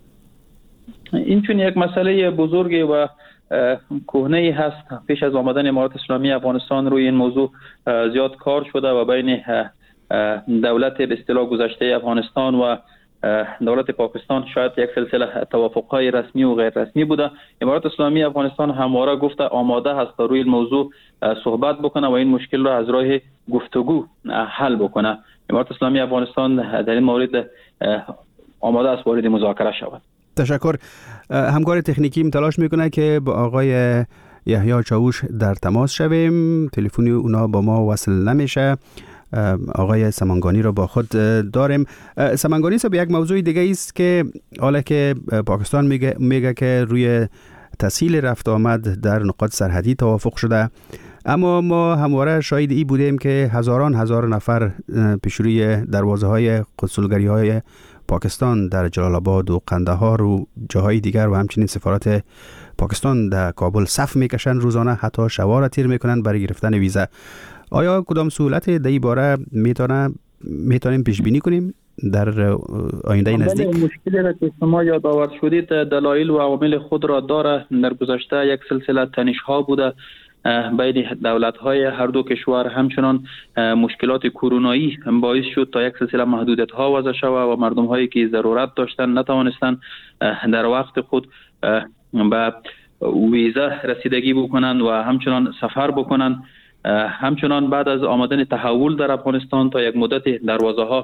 این چون یک مسئله بزرگی و کهنه‌ای هست. پیش از آمدن امارت اسلامی افغانستان روی این موضوع زیاد کار شده و بین دولت به اصطلاح گذشته افغانستان و دولت پاکستان شاید یک سلسله توافق‌های رسمی و غیر رسمی بوده. امارت اسلامی افغانستان همواره گفته آماده است تا روی این موضوع صحبت بکنه و این مشکل را از راه گفتگو حل بکنه. امارت اسلامی افغانستان در این مورد آماده است وارد مذاکره شود. تشکر. همکار تکنیکی تلاش میکنه که با آقای یحیی چاوش در تماس شویم، تلفنی اونا با ما وصل نمیشه. آقای سمنگانی را با خود داریم. سمنگانی صاحب، یک موضوع دیگه است که حالا که پاکستان میگه که روی تسهیل رفت آمد در نقاط سرحدی توافق شده، اما ما همواره شاهد ای بودیم که هزار نفر پیش روی دروازه های قنصلگری های پاکستان در جلال آباد و قندهار و جاهای دیگر و همچنین سفارت پاکستان در کابل صف میکشن روزانه، حتی شبا را تیر میکنن برای گرفتن ویزا. آیا کدام سهولت در این باره میتونیم پیش بینی کنیم در آینده نزدیک؟ مشکلی را که شما یادآور شدید دلایل و عوامل خود را داره. در گذشته یک سلسله تنش‌ها بوده بین دولت‌های هر دو کشور، همچنان مشکلات کرونایی باعث شد تا یک سلسله محدودیت‌ها وضع شود و مردم‌هایی که ضرورت داشتن نتوانستند در وقت خود به ویزا رسیدگی بکنند و همچنان سفر بکنند. همچنان بعد از آمدن تحول در افغانستان تا یک مدت دروازه‌ها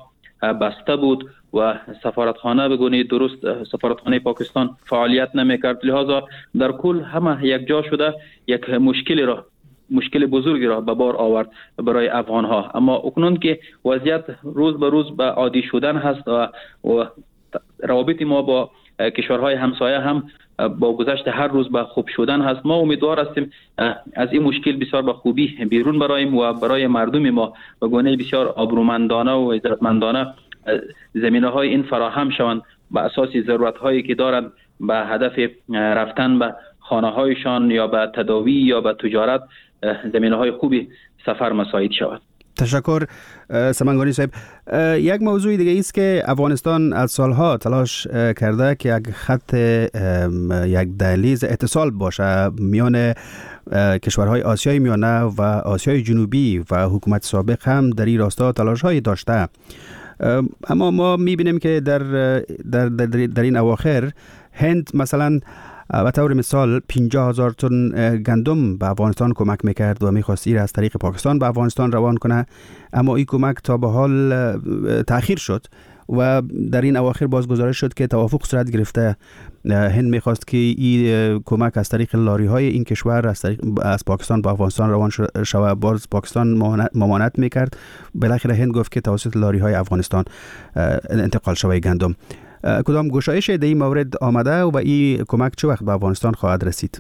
بسته بود و سفارتخانه به گونه درست سفارتخانه پاکستان فعالیت نمیکرد. لذا در کل همه یک جا شده یک مشکل بزرگی را به بار آورد برای افغان ها. اما اکنون که وضعیت روز به روز به عادی شدن هست و روابط ما با کشورهای همسایه هم با گذشت هر روز به خوب شدن هست، ما امیدوار هستیم از این مشکل بسیار به خوبی بیرون براییم و برای مردم ما به گونه بسیار آبرومندانه و عزتمندانه زمینه های این فراهم شوند به اساس ضرورت هایی که دارند به هدف رفتن به خانه هایشان یا به تداوی یا به تجارت زمینه های خوبی سفر مساعد شود. تشکر سمنگانی صاحب. یک موضوع دیگه است که افغانستان از سالها تلاش کرده که یک خط یک دهلیز اتصال باشه میان کشورهای آسیای میانه و آسیای جنوبی و حکومت سابق هم در این راستا تلاش‌هایی داشته. اما ما می‌بینیم که در این اواخر هند مثلا به طور مثال 50,000 تن گندم به افغانستان کمک میکرد و میخواست این از طریق پاکستان به افغانستان روان کنه، اما این کمک تا به حال تأخیر شد و در این اواخر باز گزارش شد که توافق صورت گرفته. هند میخواست که این کمک از طریق لاری های این کشور از پاکستان به افغانستان روان شود، باز پاکستان ممانعت میکرد. بالاخره هند گفت که توسط لاری های افغانستان انتقال شود گندم. کدام گشایش در این مورد آمده و این کمک چه وقت به افغانستان خواهد رسید؟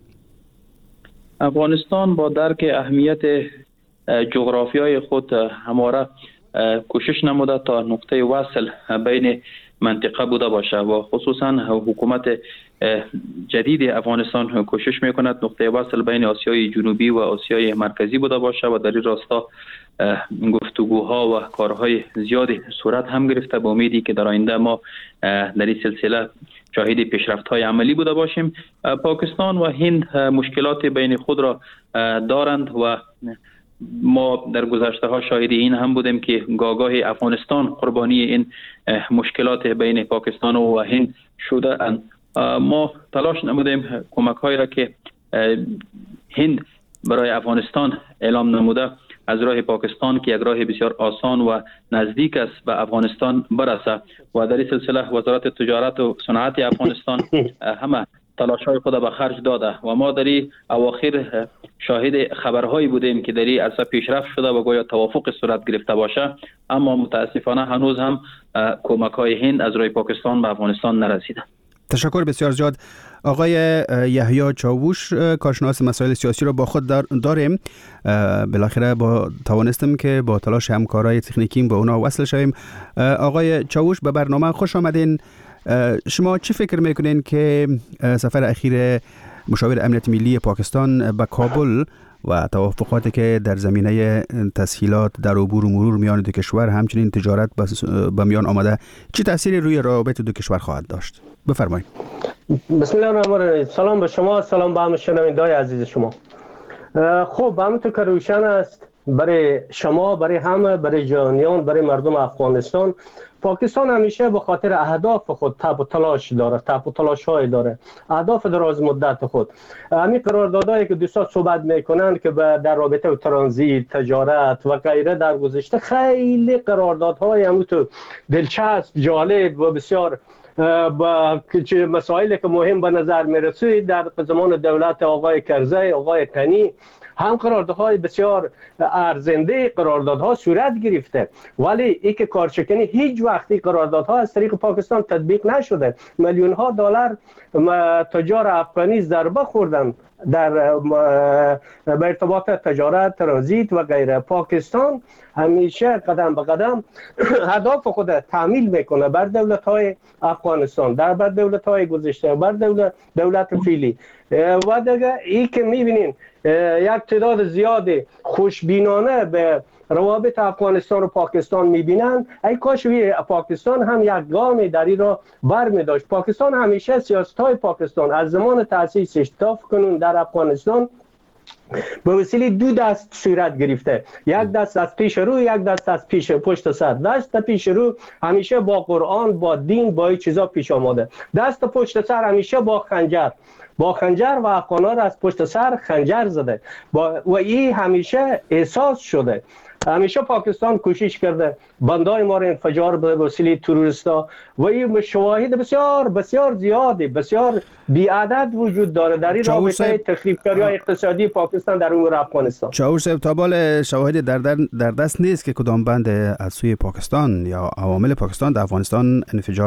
افغانستان با درک اهمیت جغرافیای خود همواره کوشش نموده تا نقطه وصل بین منطقه بوده باشه و خصوصا حکومت جدید افغانستان کوشش میکند نقطه وصل بین آسیای جنوبی و آسیای مرکزی بوده باشه و در این راستا گفتگوها و کارهای زیادی صورت هم گرفته با امیدی که در آینده ما در این سلسله شاهد پیشرفت‌های عملی بوده باشیم. پاکستان و هند مشکلات بین خود را دارند و ما در گذشته ها شاهد این هم بودیم که گاگاه افغانستان قربانی این مشکلات بین پاکستان و هند شده اند. ما تلاش نمودیم کمک هایی را که هند برای افغانستان اعلام نموده از راه پاکستان که یک راه بسیار آسان و نزدیک است به افغانستان برسه و در این سلسله وزارت تجارت و صنعت افغانستان همه تلاش‌های خود به خرج داده و ما در این اواخر شاهد خبرهایی بودیم که در این عرصه پیشرفت شده و گویا توافق صورت گرفته باشه، اما متاسفانه هنوز هم کمک‌های هند از راه پاکستان به افغانستان نرسیده. تشکر بسیار زیاد. آقای یحیی چاووش، کارشناس مسائل سیاسی را با خود داریم. بالاخره توانستیم که با تلاش همکارای تکنیکی با اونا وصل شویم. آقای چاووش به برنامه خوش آمدین. شما چی فکر میکنین که سفر اخیر مشاور امنیت ملی پاکستان به کابل و توافقاتی که در زمینه تسهیلات در عبور و مرور میان دو کشور همچنین تجارت به میان آمده چه تأثیری روی روابط دو کشور خواهد داشت؟ بفرمایید. بسم الله الرحمن الرحیم. سلام به شما، سلام به همه شنوندگان عزیز شما. خب همونطور که روشن است برای شما، برای همه، برای جهانیان، برای مردم افغانستان، پاکستان همیشه به خاطر اهداف خود تب و تلاش داره، تب و تلاش های داره، اهداف دراز مدت خود. همین قراردادهایی که دوستان صحبت میکنند که در رابطه و ترانزیت، تجارت و غیره در گذشته خیلی قراردادهای همونطور دلچسب، جالب و بسیار با مسائلی که مهم به نظر میرسید در زمان دولت آقای کرزی، آقای غنی هم قراردادهای بسیار ارزنده قراردادها صورت گرفته، ولی این که کارشکنی هیچ وقتی قراردادها از طریق پاکستان تطبیق نشده. میلیون ها دلار تجار افغانی ضربه خوردن در به ارتباط تجارت، ترانزیت و غیره. پاکستان همیشه قدم به قدم اهداف خود تعمیل میکنه بر دولت های افغانستان، بر دولت های گذشته، بر دولت فعلی. و دیگه این که میبینین یک تعداد زیادی خوشبینانه به روابط افغانستان و پاکستان میبینن، ای کاش پاکستان هم یک گامی در این را بر می داشت. پاکستان همیشه سیاست های پاکستان از زمان تأسیسش تا کنون در افغانستان به وسیله دو دست صورت گرفته، یک دست از پیش رو، یک دست از پشت سر. دست پیش رو همیشه با قرآن، با دین، با این چیزا پیش آمده. دست پشت سر همیشه با خنجر و افغان‌ها را از پشت سر خنجر زده و این همیشه احساس شده. همیشه پاکستان کوشش کرده بندای ما را انفجار به وسیله تروریستا و این شواهد بسیار بسیار زیادی بسیار بی‌عدد وجود داره در این رابطه تخریبکاری اقتصادی پاکستان در امور افغانستان. چاوش صاحب تا بال شواهد در دست نیست که کدام بند از سوی پاکستان یا عوامل پاکستان در افغانستان انفجار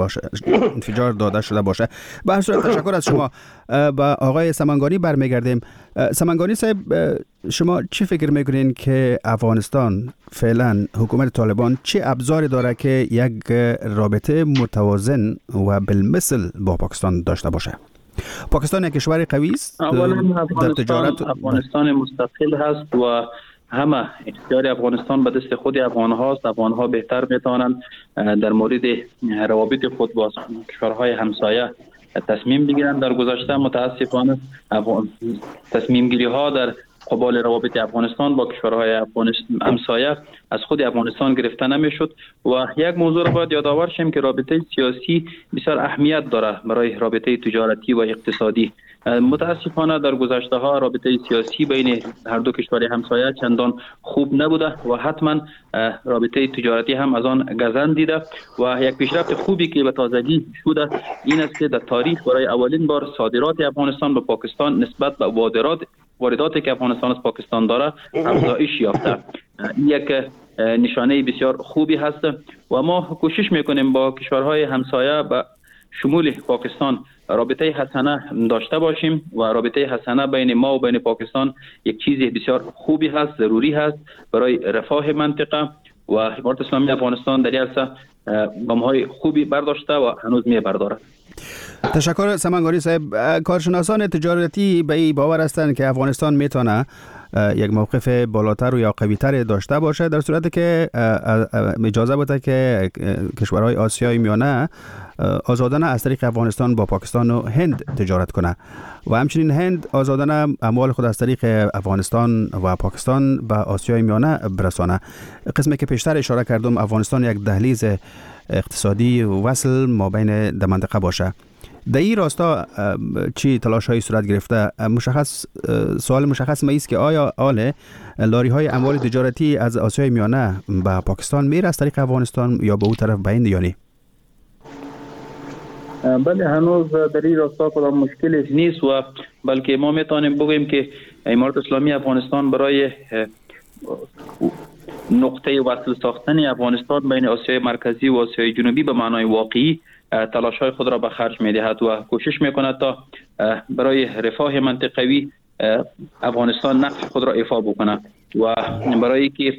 داده شده باشه. به هر صورت تشکر از شما. با آقای سمنگانی برمیگردیم. سمنگانی صاحب، شما چی فکر میکنین که افغانستان فعلا حکومت طالبان چه ابزاری داره که یک رابطه متوازن و بالمثل با پاکستان داشته باشه؟ پاکستان یک کشور قوی است در تجارت. افغانستان مستقل هست و همه اختیار افغانستان به دست خود افغان هاست. افغان ها بهتر میتوانند در مورد روابط خود با کشورهای همسایه تصمیم بگیرند. در گذشته متاسفانه تصمیم گیری ها در قبال روابط افغانستان با کشورهای همسایه از خود افغانستان گرفته نمیشد و یک موضوع را باید یادآور شیم که رابطه سیاسی بسیار اهمیت داره برای رابطه تجارتی و اقتصادی. متاسفانه در گذشته ها رابطه سیاسی بین هر دو کشور همسایه چندان خوب نبوده و حتما رابطه تجارتی هم از آن گزندیده و یک پیشرفت خوبی که به تازگی شده این است که در تاریخ برای اولین بار صادرات افغانستان به پاکستان نسبت به وارداتی که افغانستان از پاکستان داره افزایش یافته. یک نشانه بسیار خوبی هست و ما کوشش میکنیم با کشورهای همسایه به شمول پاکستان رابطه حسنه داشته باشیم و رابطه حسنه بین ما و بین پاکستان یک چیز بسیار خوبی هست، ضروری هست برای رفاه منطقه و امارت اسلامی افغانستان در این عرصه گام‌های خوبی برداشته و هنوز می‌بردارد. تشکر سمنگانی صاحب. کارشناسان تجارتی به این باور هستند که افغانستان میتونه یک موقف بالاتر و یا قوی‌تر داشته باشه در صورتی که اجازه بده که کشورهای آسیای میانه آزادانه از طریق افغانستان با پاکستان و هند تجارت کنه و همچنین هند آزادانه اموال خود از طریق افغانستان و پاکستان به آسیای میانه برسانه. قسمی که پیشتر اشاره کردم افغانستان یک دهلیز اقتصادی وصل مابین در منطقه باشه. در این راستا چی تلاش های صورت گرفته؟ سوال مشخص ما است که آیا لاری های اموال تجارتی از آسیای میانه به پاکستان میره از طریق افغانستان یا به اون طرف به هند یا نه؟ بله، هنوز در این راستا کدام مشکلی نیست و بلکه ما میتونیم بگوییم که امارت اسلامی افغانستان برای نقطه وصل ساختن افغانستان بین آسیای مرکزی و آسیای جنوبی به معنای واقعی تلاش‌های خود را به خرج می‌دهد و کوشش می‌کند تا برای رفاه منطقوی افغانستان نقش خود را ایفا بکند و برای که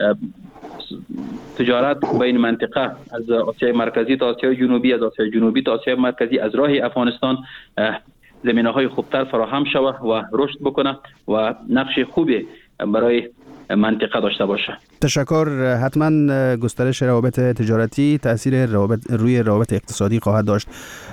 تجارت بین منطقه از آسیای مرکزی تا آسیای جنوبی، از آسیای جنوبی تا آسیای مرکزی از راه افغانستان زمینه‌های خوبتر فراهم شود و رشد بکنه و نقش خوبی برای منطقه داشته باشه. تشکر. حتما گسترش روابط تجارتی تأثیر روی روابط اقتصادی خواهد داشت.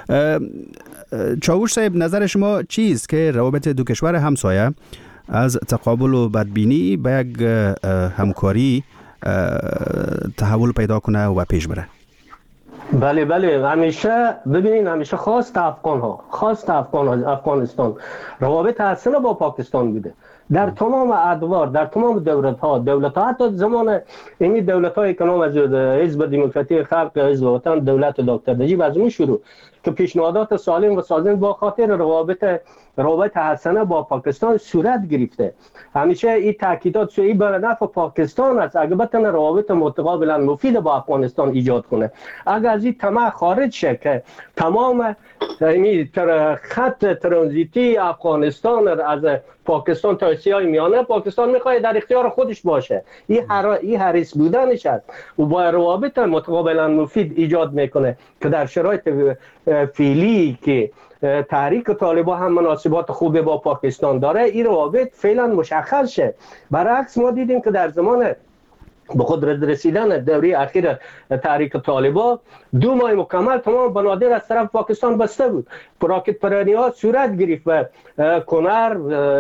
چاوش صاحب، نظر شما چیست که روابط دو کشور همسایه از تقابل و بدبینی به یک همکاری تحول پیدا کنه و پیش بره؟ بله همیشه ببینین همیشه خواست افغانستان روابط حسنه با پاکستان بوده در تمام ادوار، در تمام دولت ها حتی زمان این دولت های کنام از حزب دموکراتی خلق، حزب وطن، دولت دکتر نجیب از اون شروع که پیشنهادات سالم و سازنده با خاطر روابط حسنه با پاکستان صورت گرفته. همیشه این تاکیدات سوی بر نفع پاکستان است اگه بتونه روابط متقابلا مفید با افغانستان ایجاد کنه. اگر از این طمع خارج شه که تمام خط ترانزیتی افغانستان از پاکستان تا آسیای میانه پاکستان میخواد در اختیار خودش باشه، این حریص بودنش است و با روابط متقابلا مفید ایجاد میکنه که در شرایط فعلی که تحریک طالبان هم مناسبات خوبی با پاکستان داره این روابط فعلا مشخص شه. برعکس ما دیدیم که در زمان به قدرت رسیدن دوره اخیر تحریک طالبان 2 ماه مکمل تمام بنادر از طرف پاکستان بسته بود. راکت پرانی ها صورت گرفت و کنر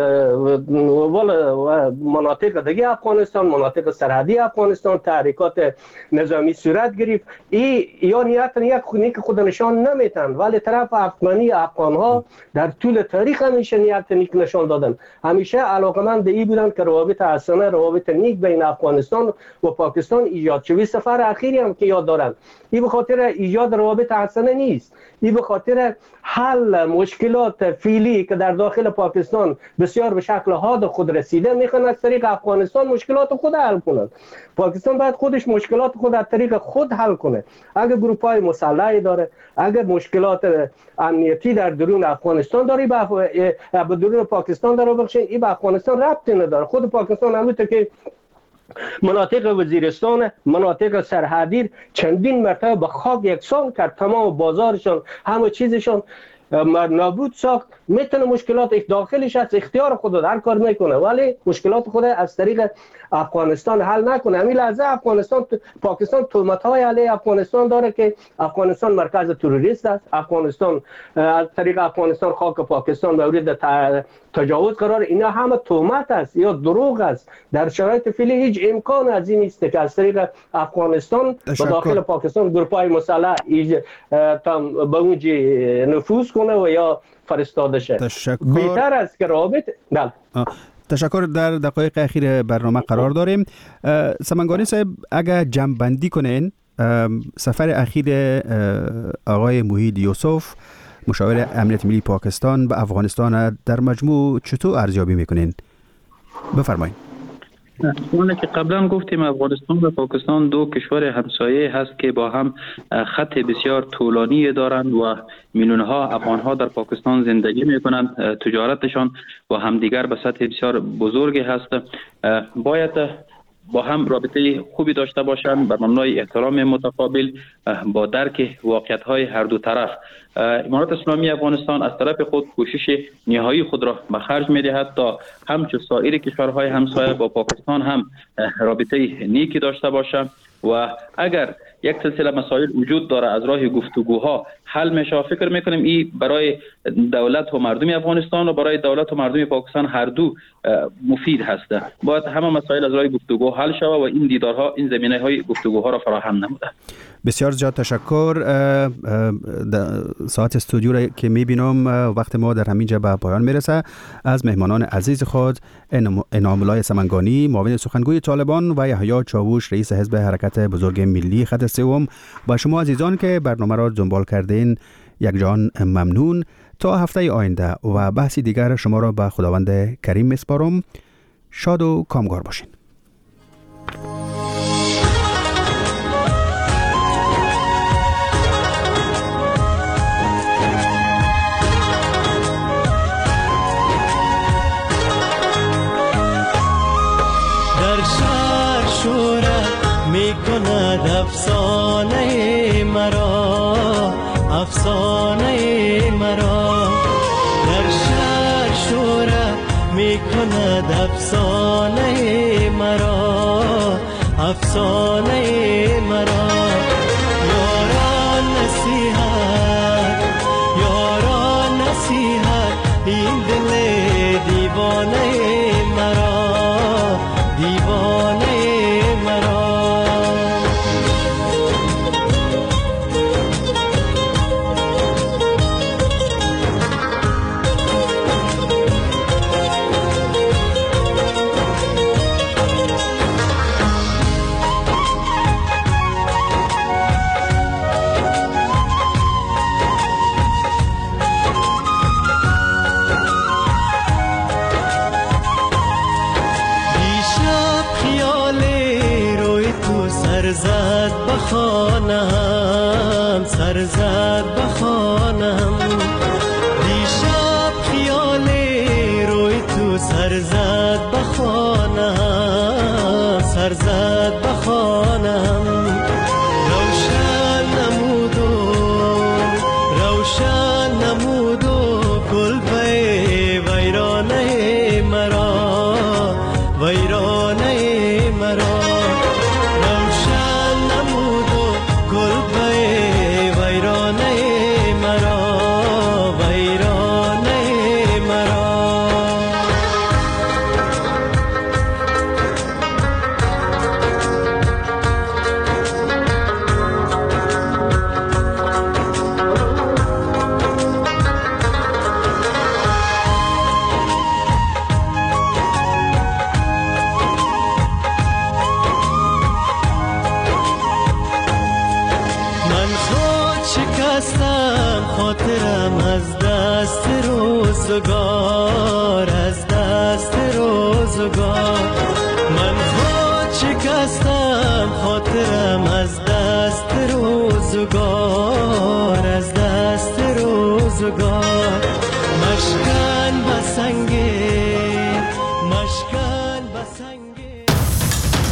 و مناطق دیگه افغانستان، مناطق سرحدی افغانستان تحریکات نظامی صورت گرفت. یا نیت خود نشان نمیتن، ولی طرف افغانی افغان ها در طول تاریخ همیشه نیت نیک نشان دادن، همیشه علاقمند به این بودن که روابط حسنه، روابط نیک بین افغانستان و پاکستان ایجاد شد. سفر اخیری هم که یاد دارن، این به خاطر ایجاد روابط حسنه نیست، این به خاطر حل مشکلات فعلی که در داخل پاکستان بسیار به شکل حاد خود رسیده، میخوان از طریق افغانستان مشکلات خود حل کنند. پاکستان باید خودش مشکلات خود از طریق خود حل کنه. اگر گروه‌های مسلحی داره، اگر مشکلات امنیتی در درون افغانستان داره، به درون پاکستان داره، بخشین این به افغانستان ربطی نداره. خود پاکستان همونطور که مناطق وزیرستان، مناطق سرحدی چندین مرتبه به خاک یکسان کرد، تمام بازارشان، همه چیزشان نابود ساخت. میتونه مشکلات داخلش از اختیار خود هر کار میکنه، ولی مشکلات خود از طریق افغانستان حل نکنه. همین لحظه پاکستان تهمت‌های علیه افغانستان داره که افغانستان مرکز تروریست است، افغانستان از طریق افغانستان خاک پاکستان مورد تجاوز قرار. اینا همه تهمت است یا دروغ است. در شرایط فعلی هیچ امکان از این نیست که از طریق افغانستان به داخل پاکستان گروه‌های مسلح به اونجا نفوذ کنه و یا فرستاده شه. بهتر است که رابط تشکر. در دقایق اخیر برنامه قرار داریم. سمنگانی صاحب، اگر جمع‌بندی کنین سفر اخیر آقای موحید یوسف مشاور امنیت ملی پاکستان به افغانستان در مجموع چطور ارزیابی میکنین؟ بفرمایید. اون که قبلا گفتیم افغانستان و پاکستان دو کشور همسایه هست که با هم خط بسیار طولانی دارند و میلیون ها افغان ها در پاکستان زندگی میکنند. تجارتشان با همدیگر به سطح بسیار بزرگی هست. باید با هم رابطه خوبی داشته باشند بر مبنای احترام متقابل با درک واقعیت های هر دو طرف. امارات اسلامی افغانستان از طرف خود کوشش نهایی خود را به خرج می‌دهد تا همچون سایر کشورهای همسایه با پاکستان هم رابطه نیکی داشته باشند و اگر یک سلسله مسائل وجود داره از راه گفتگوها حل میشه. فکر میکنیم این برای دولت و مردم افغانستان و برای دولت و مردم پاکستان هر دو مفید هست. باید همه مسائل از راه گفتگو حل شود و این دیدارها این زمینه‌های گفتگوها را فراهم نموده. بسیار زیاد تشکر. ساعت استودیو را که میبینم وقت ما در همینجا به پایان میرسه. از مهمانان عزیز خود انعام الله سمنگانی معاون سخنگوی طالبان و یحیی چاووش رئیس حزب حرکت بزرگ ملی خط سوم با شما عزیزان که برنامه را دنبال کردین یک جان ممنون. تا هفته آینده و بحثی دیگر شما را به خداوند کریم میسپارم. شاد و کامگار باشین. میکند افسانه مرا، افسانه مرا در شهر شوره میکند افسانه مرا، افسانه مرا. یاران نصیحت، یاران نصیحت این دل دیوانه مرا، دیوانه مرا. سرزد بخانم، سرزد بخانم دیشب خیال روی تو سرزد بخانم، سرزد بخانم. روشن نمودو، روشن نمودو کلبه ویرانه مرا، ویرانه مرا. خاطرم از دست روزگار، از دست روزگار. من خود شکستم خاطرم از دست روزگار، از دست روزگار.